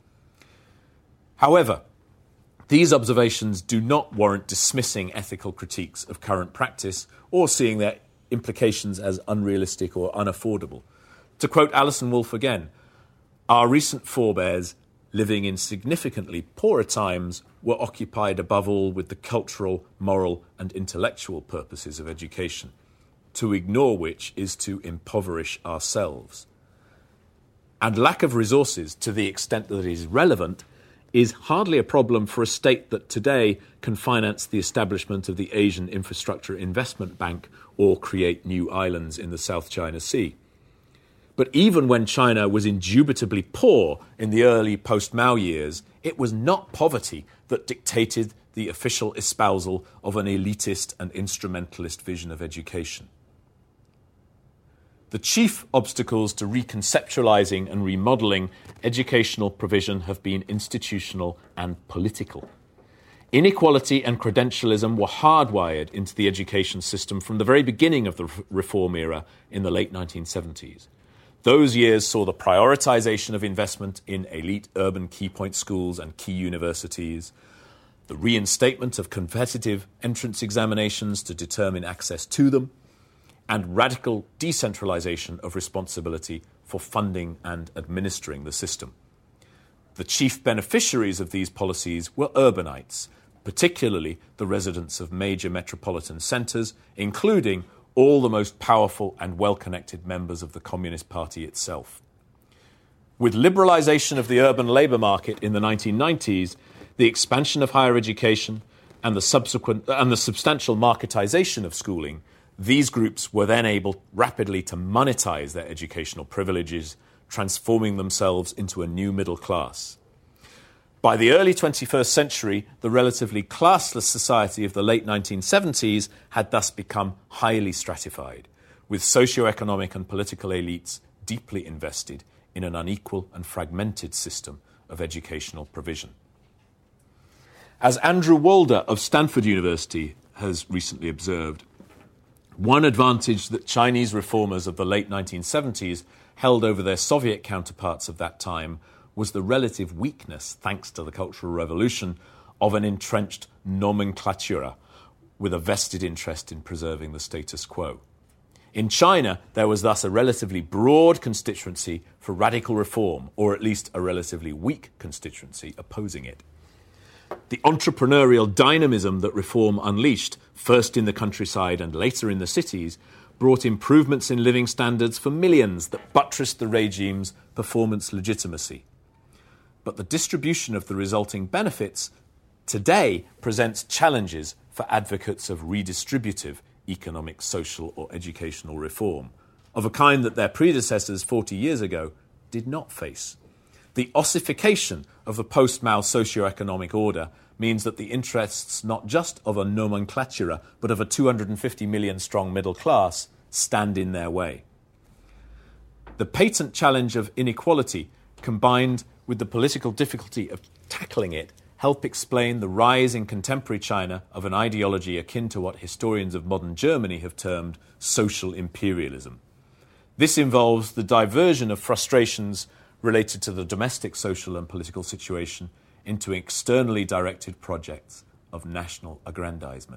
However, these observations do not warrant dismissing ethical critiques of current practice or seeing their implications as unrealistic or unaffordable. To quote Alison Wolfe again, our recent forebears, living in significantly poorer times, were occupied above all with the cultural, moral and intellectual purposes of education, to ignore which is to impoverish ourselves. And lack of resources, to the extent that it is relevant, is hardly a problem for a state that today can finance the establishment of the Asian Infrastructure Investment Bank or create new islands in the South China Sea. But even when China was indubitably poor in the early post-Mao years, it was not poverty that dictated the official espousal of an elitist and instrumentalist vision of education. The chief obstacles to reconceptualizing and remodeling educational provision have been institutional and political. Inequality and credentialism were hardwired into the education system from the very beginning of the reform era in the late 1970s. Those years saw the prioritization of investment in elite urban key point schools and key universities, the reinstatement of competitive entrance examinations to determine access to them, and radical decentralization of responsibility for funding and administering the system. The chief beneficiaries of these policies were urbanites, particularly the residents of major metropolitan centres, including all the most powerful and well-connected members of the Communist Party itself. With liberalisation of the urban labour market in the 1990s, the expansion of higher education and the substantial marketisation of schooling, these groups were then able rapidly to monetize their educational privileges, transforming themselves into a new middle class. By the early 21st century, the relatively classless society of the late 1970s had thus become highly stratified, with socio-economic and political elites deeply invested in an unequal and fragmented system of educational provision. As Andrew Walder of Stanford University has recently observed, one advantage that Chinese reformers of the late 1970s held over their Soviet counterparts of that time was the relative weakness, thanks to the Cultural Revolution, of an entrenched nomenklatura with a vested interest in preserving the status quo. In China, there was thus a relatively broad constituency for radical reform, or at least a relatively weak constituency opposing it. The entrepreneurial dynamism that reform unleashed, first in the countryside and later in the cities, brought improvements in living standards for millions that buttressed the regime's performance legitimacy. But the distribution of the resulting benefits today presents challenges for advocates of redistributive economic, social or educational reform, of a kind that their predecessors 40 years ago did not face. The ossification of the post-Mao socio-economic order means that the interests not just of a nomenklatura but of a 250 million strong middle class stand in their way. The patent challenge of inequality, combined with the political difficulty of tackling it, help explain the rise in contemporary China of an ideology akin to what historians of modern Germany have termed social imperialism. This involves the diversion of frustrations related to the domestic social and political situation into externally directed projects of national aggrandizement.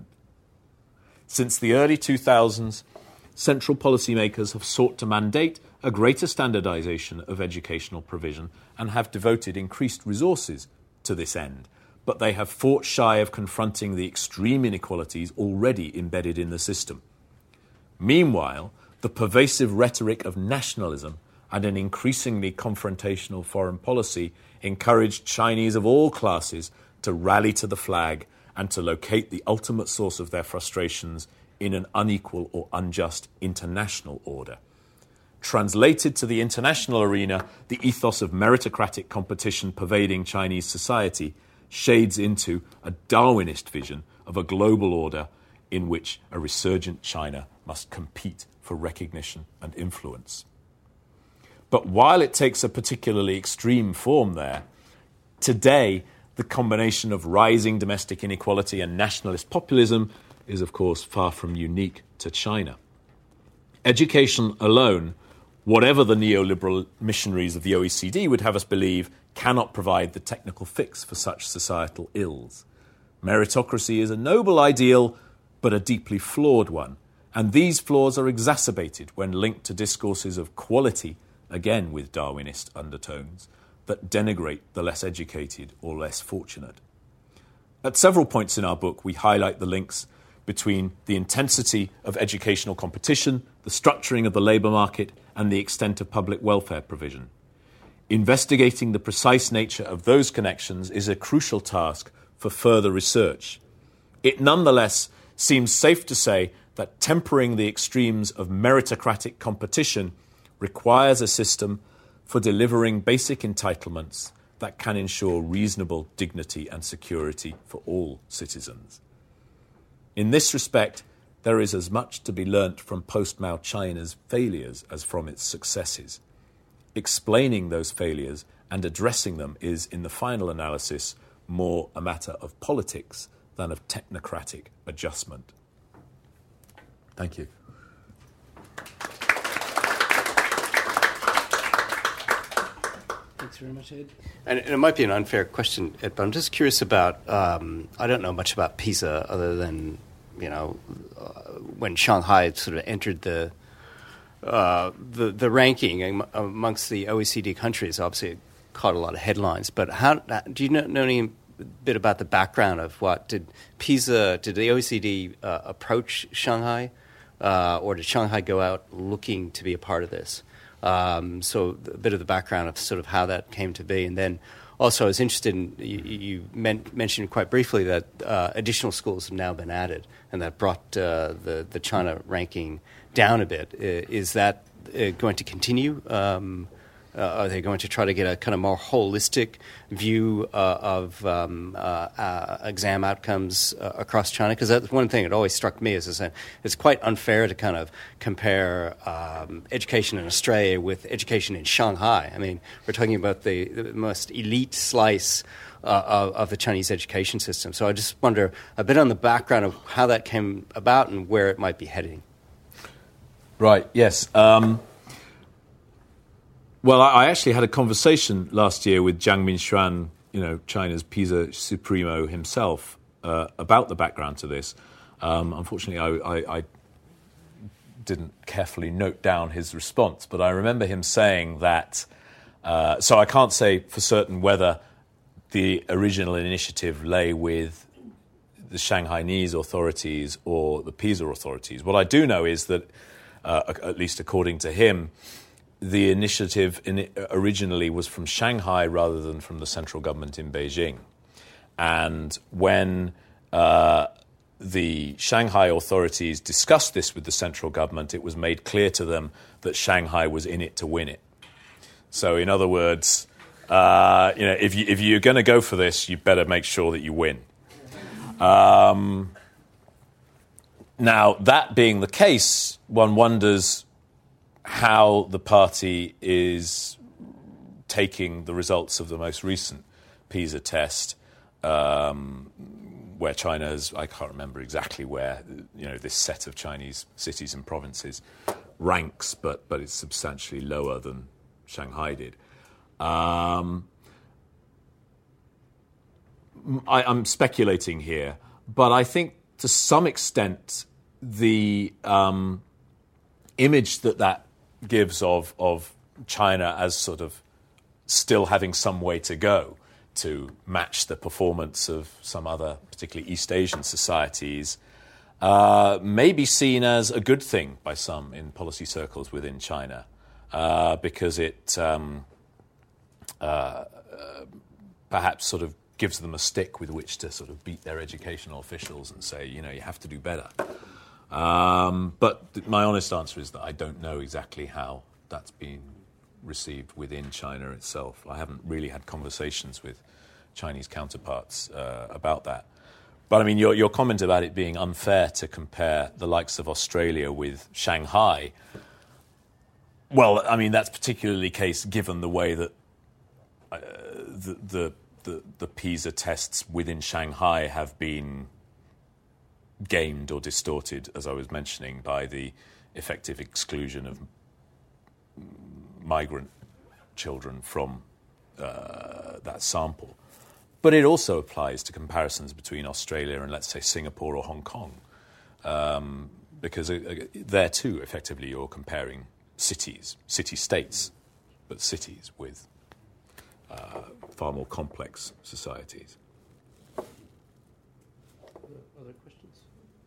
Since the early 2000s, central policymakers have sought to mandate a greater standardization of educational provision and have devoted increased resources to this end, but they have fought shy of confronting the extreme inequalities already embedded in the system. Meanwhile, the pervasive rhetoric of nationalism and an increasingly confrontational foreign policy encouraged Chinese of all classes to rally to the flag and to locate the ultimate source of their frustrations in an unequal or unjust international order. Translated to the international arena, the ethos of meritocratic competition pervading Chinese society shades into a Darwinist vision of a global order in which a resurgent China must compete for recognition and influence. But while it takes a particularly extreme form there, today the combination of rising domestic inequality and nationalist populism is, of course, far from unique to China. Education alone, whatever the neoliberal missionaries of the OECD would have us believe, cannot provide the technical fix for such societal ills. Meritocracy is a noble ideal, but a deeply flawed one, and these flaws are exacerbated when linked to discourses of quality, again with Darwinist undertones, that denigrate the less educated or less fortunate. At several points in our book, we highlight the links between the intensity of educational competition, the structuring of the labour market, and the extent of public welfare provision. Investigating the precise nature of those connections is a crucial task for further research. It nonetheless seems safe to say that tempering the extremes of meritocratic competition requires a system for delivering basic entitlements that can ensure reasonable dignity and security for all citizens. In this respect, there is as much to be learnt from post-Mao China's failures as from its successes. Explaining those failures and addressing them is, in the final analysis, more a matter of politics than of technocratic adjustment. Thank you. Thanks very much, Ed. And it might be an unfair question, Ed, but I'm just curious about, I don't know much about PISA other than, when Shanghai sort of entered the ranking amongst the OECD countries. Obviously, it caught a lot of headlines. But how do you know any bit about the background of what did the OECD approach Shanghai, or did Shanghai go out looking to be a part of this? So a bit of the background of sort of how that came to be, and then also I was interested in you mentioned quite briefly that additional schools have now been added, and that brought the China ranking down a bit. Is that going to continue? Are they going to try to get a kind of more holistic view of exam outcomes across China? Because that's one thing that always struck me is that it's quite unfair to kind of compare education in Australia with education in Shanghai. I mean, we're talking about the most elite slice of the Chinese education system. So I just wonder a bit on the background of how that came about and where it might be heading. Right, yes. Well, I actually had a conversation last year with Jiang Mingshuan, China's PISA Supremo himself, about the background to this. Unfortunately, I didn't carefully note down his response, but I remember him saying that, so I can't say for certain whether the original initiative lay with the Shanghainese authorities or the PISA authorities. What I do know is that, at least according to him, the initiative originally was from Shanghai rather than from the central government in Beijing. And when the Shanghai authorities discussed this with the central government, it was made clear to them that Shanghai was in it to win it. So in other words, if you're going to go for this, you better make sure that you win. Now, that being the case, one wonders how the party is taking the results of the most recent PISA test, where China's, I can't remember exactly where, this set of Chinese cities and provinces ranks, but it's substantially lower than Shanghai did. I'm speculating here. But I think to some extent the image that gives of China as sort of still having some way to go to match the performance of some other, particularly East Asian societies, may be seen as a good thing by some in policy circles within China, because it perhaps sort of gives them a stick with which to sort of beat their educational officials and say, you have to do better. But my honest answer is that I don't know exactly how that's been received within China itself. I haven't really had conversations with Chinese counterparts about that. But I mean, your comment about it being unfair to compare the likes of Australia with Shanghai, well, I mean, that's particularly the case given the way that the PISA tests within Shanghai have been gamed or distorted, as I was mentioning, by the effective exclusion of migrant children from that sample. But it also applies to comparisons between Australia and, let's say, Singapore or Hong Kong, because there too, effectively, you're comparing city-states, but cities with far more complex societies. Other questions?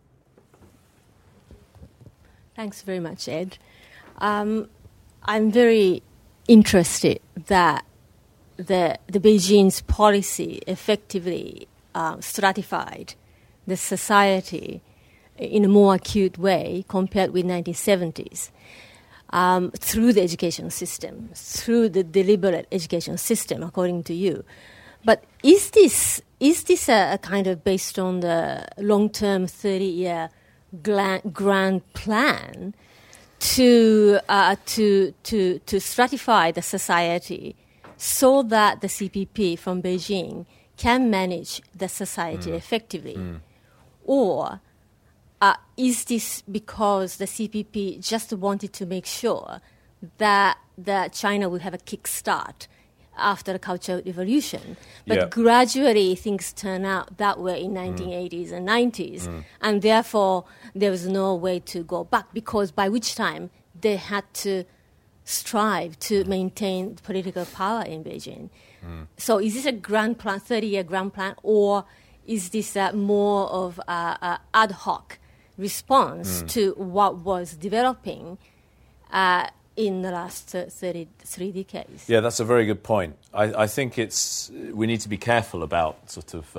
Thanks very much, Ed. I'm very interested that the Beijing's policy effectively stratified the society in a more acute way compared with 1970s. Through the education system, through the deliberate education system, according to you. But is this a kind of based on the long-term 30-year grand plan to stratify the society so that the CPP from Beijing can manage the society effectively? Or is this because the CPP just wanted to make sure that China will have a kickstart after the Cultural Revolution, but gradually things turn out that way in 1980s and 90s, and therefore there was no way to go back, because by which time they had to strive to maintain political power in Beijing. So is this a grand plan, 30-year grand plan, or is this more of an ad hoc response to what was developing in the last 33 decades? Yeah, that's a very good point. I think we need to be careful about sort of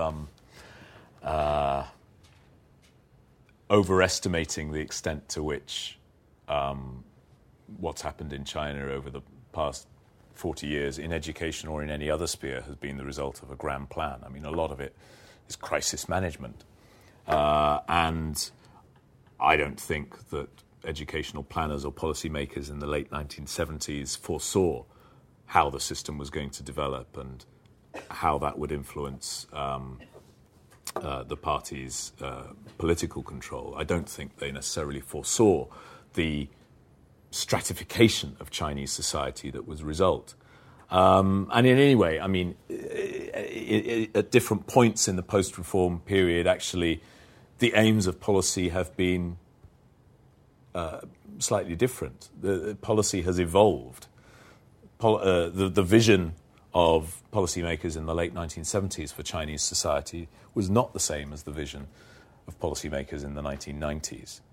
overestimating the extent to which what's happened in China over the past 40 years in education or in any other sphere has been the result of a grand plan. I mean, a lot of it is crisis management. And I don't think that educational planners or policymakers in the late 1970s foresaw how the system was going to develop and how that would influence the party's political control. I don't think they necessarily foresaw the stratification of Chinese society that was the result. And in any way, I mean, at different points in the post-reform period, actually, the aims of policy have been slightly different. The policy has evolved. The vision of policymakers in the late 1970s for Chinese society was not the same as the vision of policymakers in the 1990s.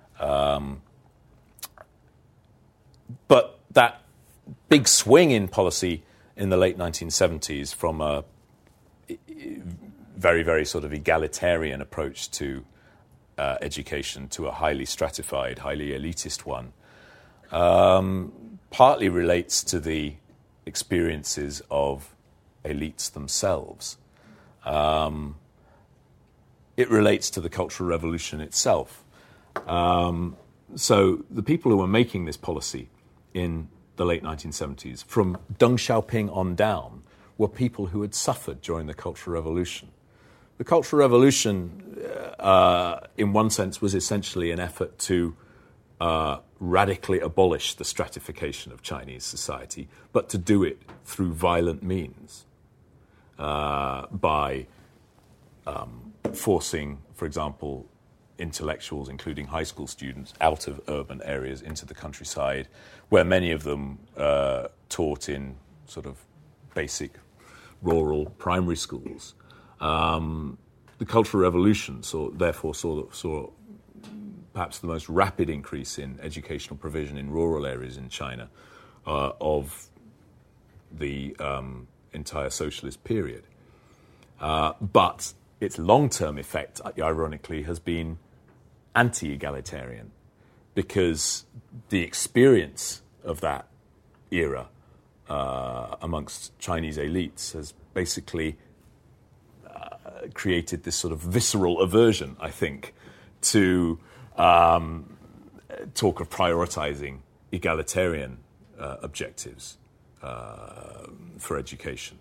But that big swing in policy in the late 1970s from a very, very sort of egalitarian approach to education to a highly stratified, highly elitist one, partly relates to the experiences of elites themselves. It relates to the Cultural Revolution itself. So the people who were making this policy in the late 1970s, from Deng Xiaoping on down, were people who had suffered during the Cultural Revolution. The Cultural Revolution, in one sense, was essentially an effort to radically abolish the stratification of Chinese society, but to do it through violent means, by forcing, for example, intellectuals, including high school students, out of urban areas into the countryside, where many of them taught in sort of basic rural primary schools. The Cultural Revolution saw perhaps the most rapid increase in educational provision in rural areas in China of the entire socialist period. But its long-term effect, ironically, has been anti-egalitarian, because the experience of that era amongst Chinese elites has basically created this sort of visceral aversion, I think, to talk of prioritizing egalitarian objectives for education.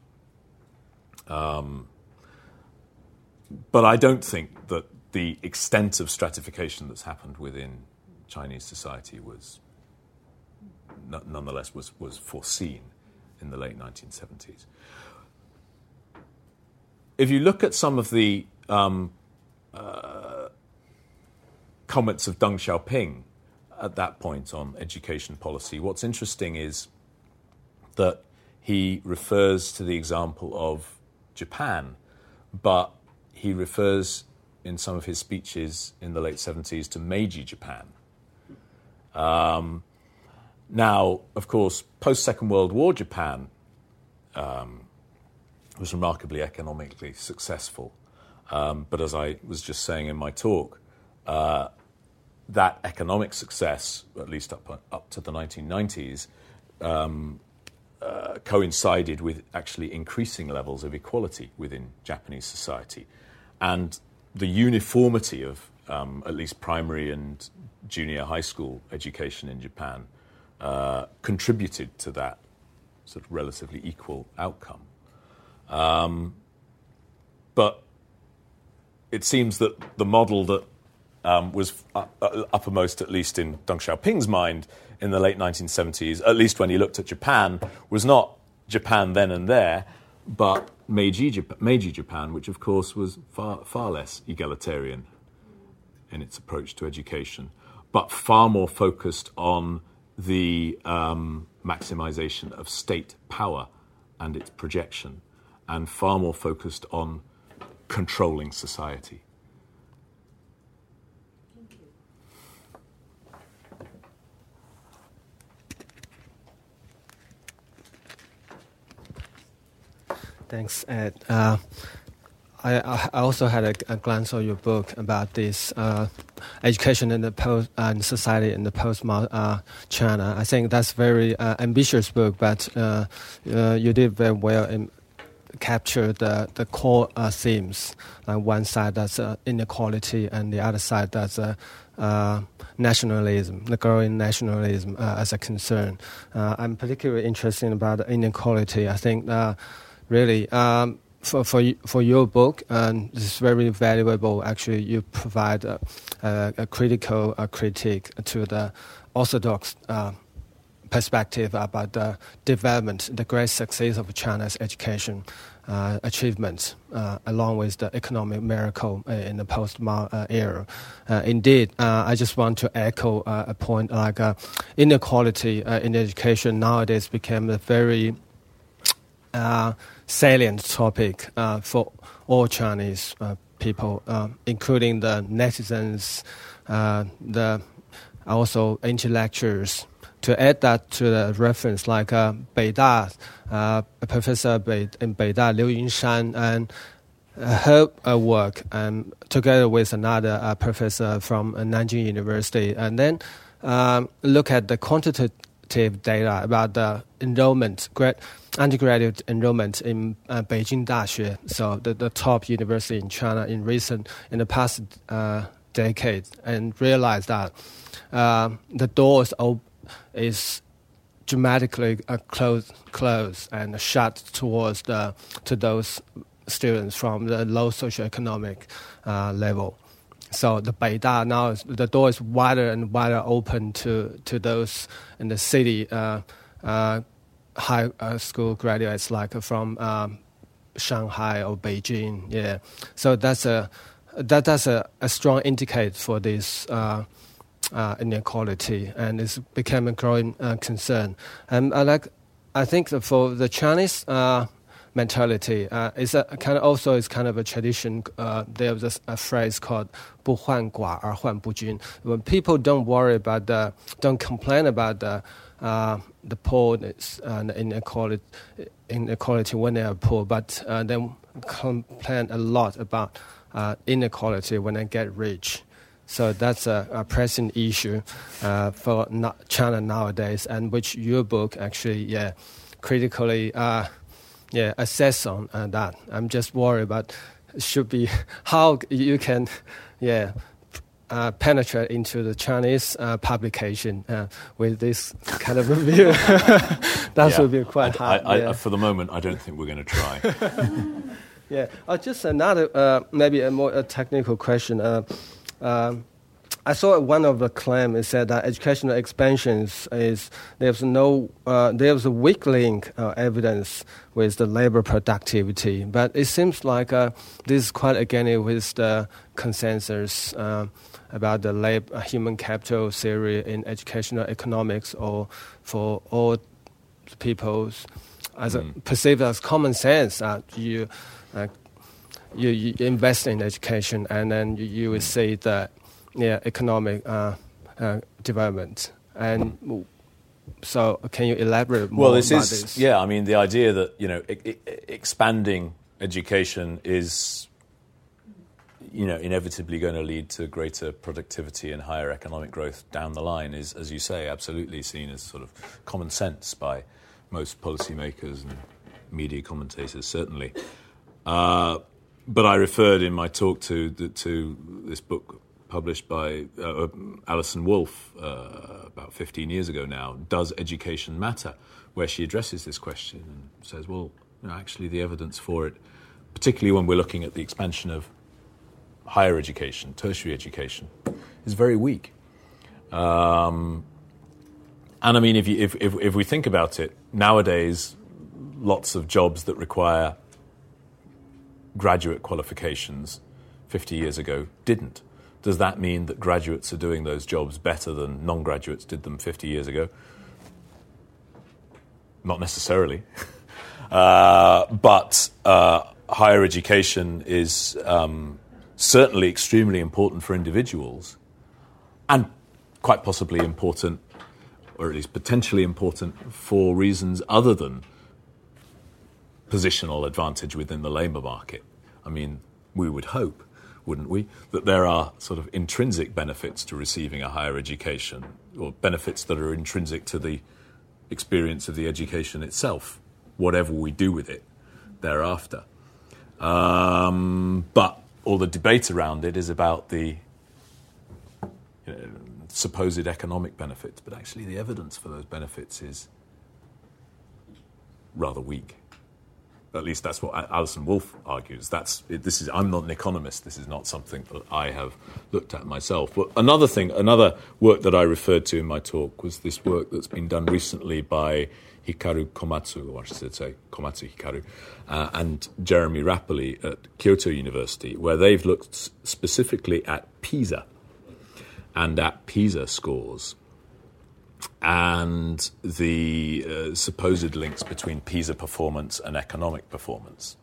But I don't think that the extent of stratification that's happened within Chinese society was nonetheless was foreseen in the late 1970s. If you look at some of the comments of Deng Xiaoping at that point on education policy, what's interesting is that he refers to the example of Japan, but he refers in some of his speeches in the late 70s to Meiji Japan. Now, of course, post-Second World War Japan was remarkably economically successful. But as I was just saying in my talk, that economic success, at least up to the 1990s, coincided with actually increasing levels of equality within Japanese society. And the uniformity of at least primary and junior high school education in Japan contributed to that sort of relatively equal outcome. But it seems that the model that was uppermost, at least in Deng Xiaoping's mind, in the late 1970s, at least when he looked at Japan, was not Japan then and there, but Meiji Japan, which of course was far less egalitarian in its approach to education, but far more focused on the maximization of state power and its projection, and far more focused on controlling society. Thanks, Ed. I also had a glance at your book about this education in the post and society in the post China. I think that's a very ambitious book, but you did very well in capture the core themes. On one side, that's inequality, and the other side, that's nationalism, the growing nationalism as a concern. I'm particularly interested about inequality. I think really for your book, and it's very valuable. Actually, you provide a critical critique to the orthodox perspective about the development, the great success of China's education achievements, along with the economic miracle in the post-Mao era. Indeed, I just want to echo a point like inequality in education nowadays became a very salient topic for all Chinese people, including the netizens, the also intellectuals. To add that to the reference, like Beida, Professor in Beida, Liu Yunshan, and her work, together with another professor from Nanjing University, and then look at the quantitative data about the enrollment, undergraduate enrollment in Beijing Daxue, so the top university in China in the past decade, and realize that the doors is dramatically closed and shut towards to those students from the low socioeconomic level. So the Beida now, the door is wider and wider open to those in the city high school graduates, like from Shanghai or Beijing. Yeah, so that's a strong indicator for this inequality, and it's become a growing concern. And I think that for the Chinese mentality, it's kind of a tradition. There's a phrase called 不患寡而患不均. When people don't complain about the poorness and inequality when they are poor, but they complain a lot about inequality when they get rich. So that's a pressing issue for China nowadays, and which your book actually, critically, assess on that. I'm just worried about should be how you can, penetrate into the Chinese publication with this kind of a view. That would be quite hard. For the moment, I don't think we're going to try. Yeah. Just another, maybe a more technical question. I saw one of the claims. It said that educational expansions there's a weak link evidence with the labor productivity, but it seems like this is quite against with the consensus about the human capital theory in educational economics, or for all peoples as perceived as common sense that you invest in education and then you will see that economic development. And so can you elaborate more about this? Yeah, I mean, the idea that, expanding education is, inevitably going to lead to greater productivity and higher economic growth down the line is, as you say, absolutely seen as sort of common sense by most policymakers and media commentators, certainly. But I referred in my talk to this book published by Alison Wolfe about 15 years ago now, Does Education Matter?, where she addresses this question and says, well, actually the evidence for it, particularly when we're looking at the expansion of higher education, tertiary education, is very weak. And I mean, if we think about it, nowadays, lots of jobs that require graduate qualifications 50 years ago didn't. Does that mean that graduates are doing those jobs better than non-graduates did them 50 years ago? Not necessarily. But higher education is certainly extremely important for individuals, and quite possibly important, or at least potentially important, for reasons other than positional advantage within the labour market. I mean, we would hope, wouldn't we, that there are sort of intrinsic benefits to receiving a higher education, or benefits that are intrinsic to the experience of the education itself, whatever we do with it thereafter. But all the debate around it is about the supposed economic benefits, but actually the evidence for those benefits is rather weak. At least that's what Alison Wolfe argues. I'm not an economist. This is not something that I have looked at myself. But another work that I referred to in my talk was this work that's been done recently by Hikaru Komatsu, or I should say Komatsu Hikaru, and Jeremy Rapoli at Kyoto University, where they've looked specifically at PISA and at PISA scores and the supposed links between PISA performance and economic performance.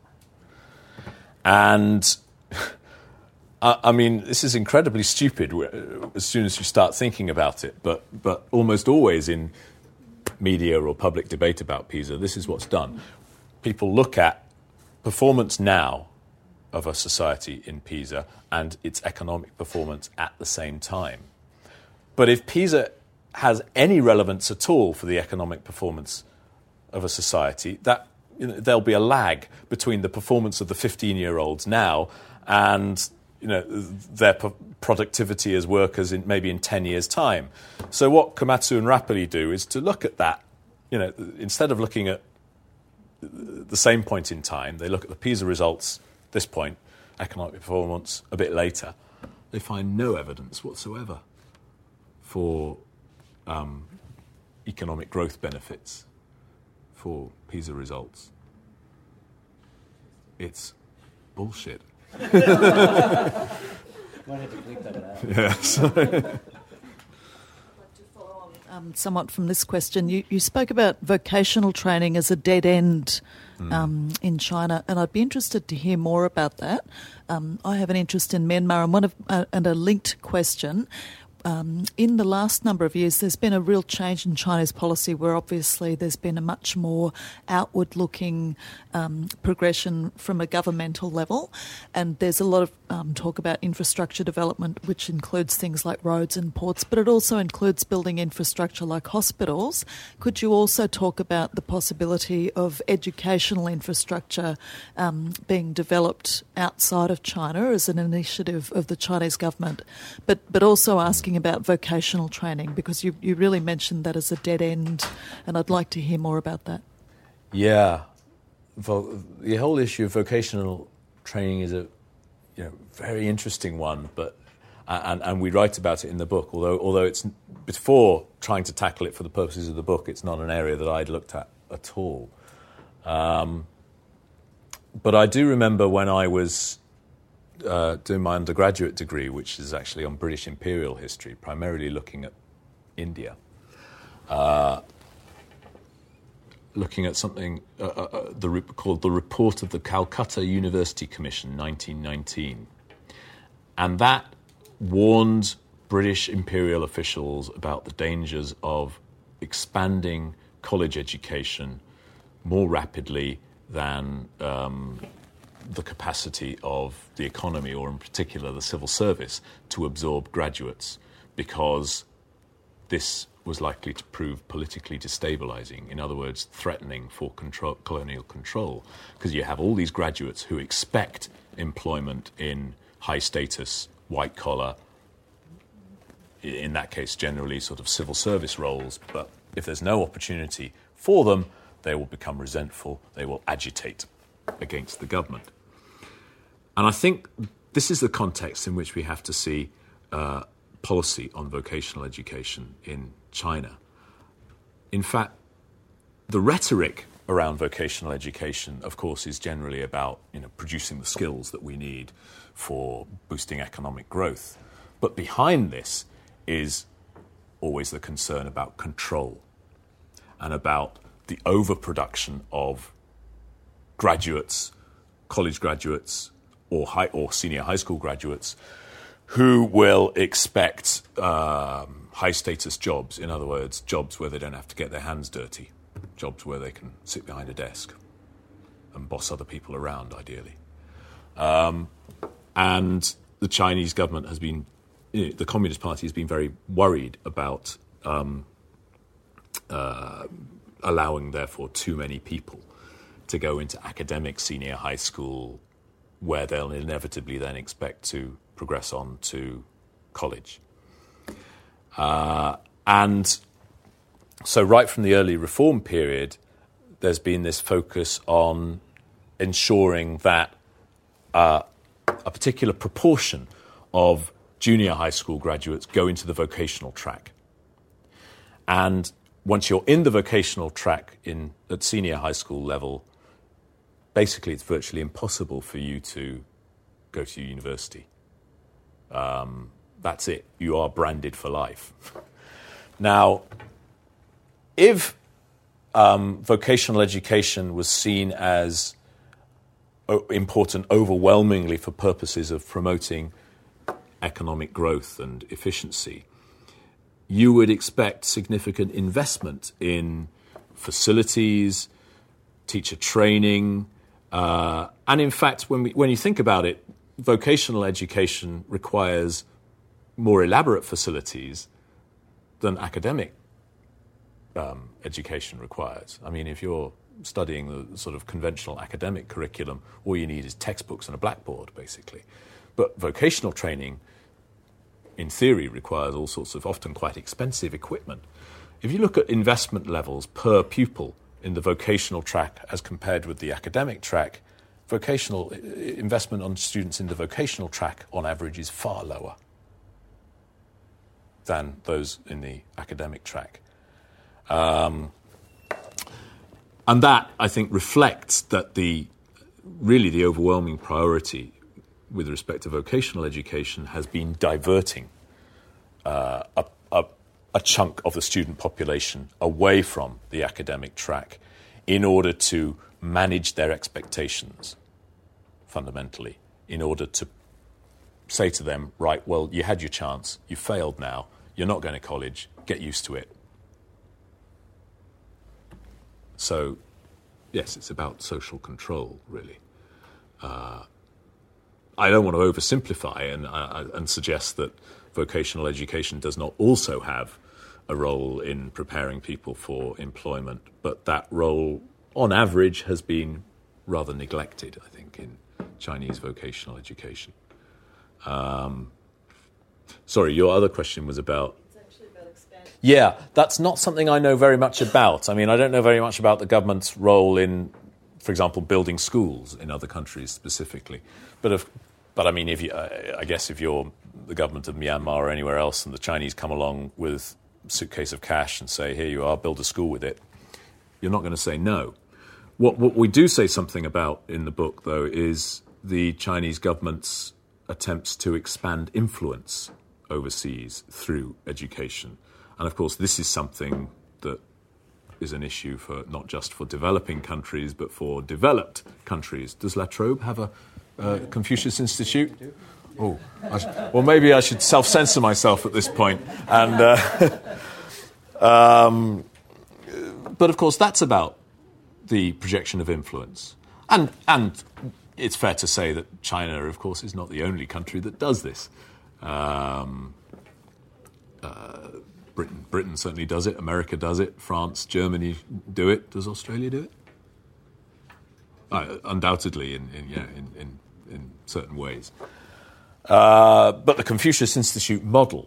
And, I mean, this is incredibly stupid as soon as you start thinking about it, but almost always in media or public debate about PISA, this is what's done. People look at performance now of a society in PISA and its economic performance at the same time. But if PISA has any relevance at all for the economic performance of a society, that there'll be a lag between the performance of the 15-year-olds now and their productivity as workers maybe in 10 years' time. So what Komatsu and Rapoli do is to look at that. Instead of looking at the same point in time, they look at the PISA results at this point, economic performance a bit later. They find no evidence whatsoever for economic growth benefits for PISA results. it's bullshit. Might have to bleep that out. Yes. Somewhat from this question, you spoke about vocational training as a dead end in China, and I'd be interested to hear more about that. I have an interest in Myanmar, and a linked question. In the last number of years, there's been a real change in China's policy where obviously there's been a much more outward-looking progression from a governmental level, and there's a lot of talk about infrastructure development, which includes things like roads and ports, but it also includes building infrastructure like hospitals. Could you also talk about the possibility of educational infrastructure being developed outside of China as an initiative of the Chinese government, but also asking about vocational training, because you really mentioned that as a dead end, and I'd like to hear more about that. Yeah. The whole issue of vocational training is a very interesting one, but and we write about it in the book, although it's, before trying to tackle it for the purposes of the book, it's not an area that I'd looked at all. But I do remember when I was doing my undergraduate degree, which is actually on British imperial history, primarily looking at India, looking at something called the Report of the Calcutta University Commission, 1919. And that warned British imperial officials about the dangers of expanding college education more rapidly than the capacity of the economy, or in particular the civil service, to absorb graduates, because this was likely to prove politically destabilizing. In other words, threatening for colonial control, because you have all these graduates who expect employment in high-status, white-collar, in that case generally sort of civil service roles, but if there's no opportunity for them, they will become resentful, they will agitate against the government. And I think this is the context in which we have to see policy on vocational education in China. In fact, the rhetoric around vocational education, of course, is generally about producing the skills that we need for boosting economic growth. But behind this is always the concern about control and about the overproduction of graduates, college graduates, or senior high school graduates who will expect high-status jobs. In other words, jobs where they don't have to get their hands dirty, jobs where they can sit behind a desk and boss other people around, ideally. And the Chinese government has been, the Communist Party has been very worried about allowing, therefore, too many people to go into academic senior high school, where they'll inevitably then expect to progress on to college. And so right from the early reform period, there's been this focus on ensuring that a particular proportion of junior high school graduates go into the vocational track. And once you're in the vocational track at senior high school level, basically it's virtually impossible for you to go to university. That's it. You are branded for life. Now, if vocational education was seen as important overwhelmingly for purposes of promoting economic growth and efficiency, you would expect significant investment in facilities, teacher training, and in fact, when you think about it, vocational education requires more elaborate facilities than academic education requires. I mean, if you're studying the sort of conventional academic curriculum, all you need is textbooks and a blackboard, basically. But vocational training, in theory, requires all sorts of often quite expensive equipment. If you look at investment levels per pupil in the vocational track as compared with the academic track, vocational investment on students in the vocational track on average is far lower than those in the academic track. And that, I think, reflects that the really the overwhelming priority with respect to vocational education has been diverting a chunk of the student population away from the academic track in order to manage their expectations, fundamentally, in order to say to them, right, well, you had your chance, you failed now, you're not going to college, get used to it. So, yes, it's about social control, really. I don't want to oversimplify and suggest that vocational education does not also have a role in preparing people for employment, but that role, on average, has been rather neglected, I think, in Chinese vocational education. Sorry, your other question was about... It's actually about expansion. Yeah, that's not something I know very much about. I mean, I don't know very much about the government's role in, for example, building schools in other countries specifically. But I mean, I guess if you're the government of Myanmar or anywhere else and the Chinese come along with a suitcase of cash and say, here you are, build a school with it, you're not going to say no. What we do say something about in the book, though, is the Chinese government's attempts to expand influence overseas through education. And, of course, this is something that is an issue for not just for developing countries, but for developed countries. Does La Trobe have a Confucius Institute? Oh, well, maybe I should self-censor myself at this point. And, but, of course, that's about the projection of influence. And it's fair to say that China, of course, is not the only country that does this. Britain certainly does it. America does it. France, Germany do it. Does Australia do it? Undoubtedly, in certain ways. But the Confucius Institute model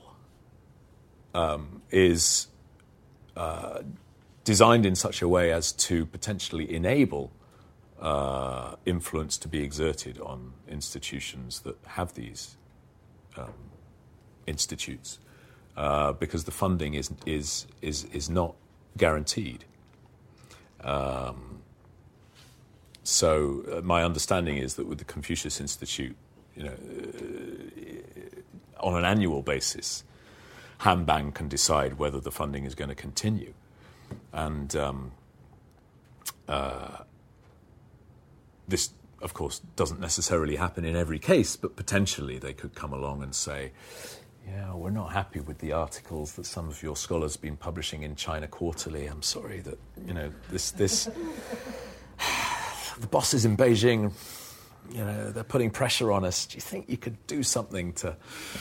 is designed in such a way as to potentially enable influence to be exerted on institutions that have these institutes, because the funding is not guaranteed. So my understanding is that with the Confucius Institute, on an annual basis, Hanbang can decide whether the funding is going to continue. And this, of course, doesn't necessarily happen in every case, but potentially they could come along and say, yeah, we're not happy with the articles that some of your scholars have been publishing in China Quarterly. I'm sorry that, this the bosses in Beijing, they're putting pressure on us. Do you think you could do something to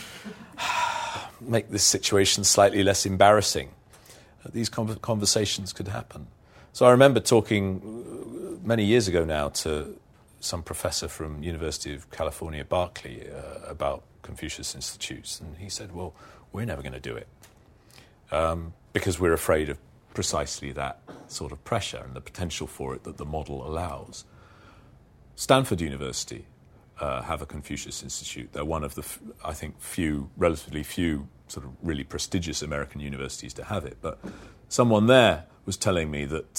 make this situation slightly less embarrassing? These conversations could happen. So I remember talking many years ago now to some professor from University of California, Berkeley, about Confucius Institutes, and he said, well, we're never going to do it because we're afraid of precisely that sort of pressure and the potential for it that the model allows. Stanford University have a Confucius Institute. They're one of the, I think, relatively few sort of really prestigious American universities to have it. But someone there was telling me that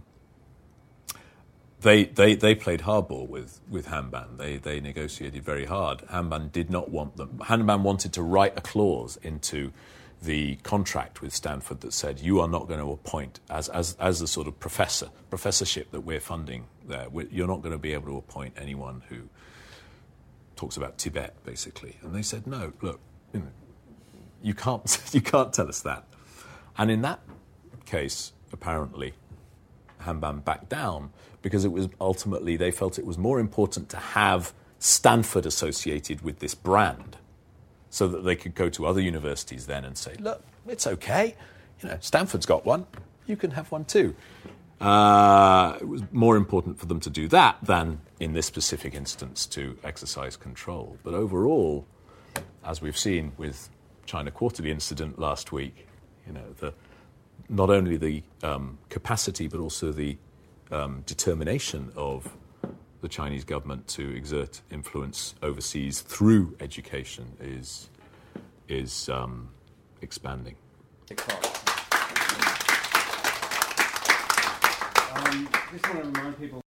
they played hardball with Hanbang. They negotiated very hard. Hanbang did not want them. Hanbang wanted to write a clause into the contract with Stanford that said you are not going to appoint as the sort of professorship that we're funding there. You're not going to be able to appoint anyone who talks about Tibet, basically. And they said, no, look, you can't tell us that. And in that case, apparently, Hanbang backed down because it was ultimately they felt it was more important to have Stanford associated with this brand, so that they could go to other universities then and say, look, it's okay. Stanford's got one. You can have one too. It was more important for them to do that than, in this specific instance, to exercise control. But overall, as we've seen with China Quarterly incident last week, not only the capacity but also the determination of the Chinese government to exert influence overseas through education is expanding. Just want to remind people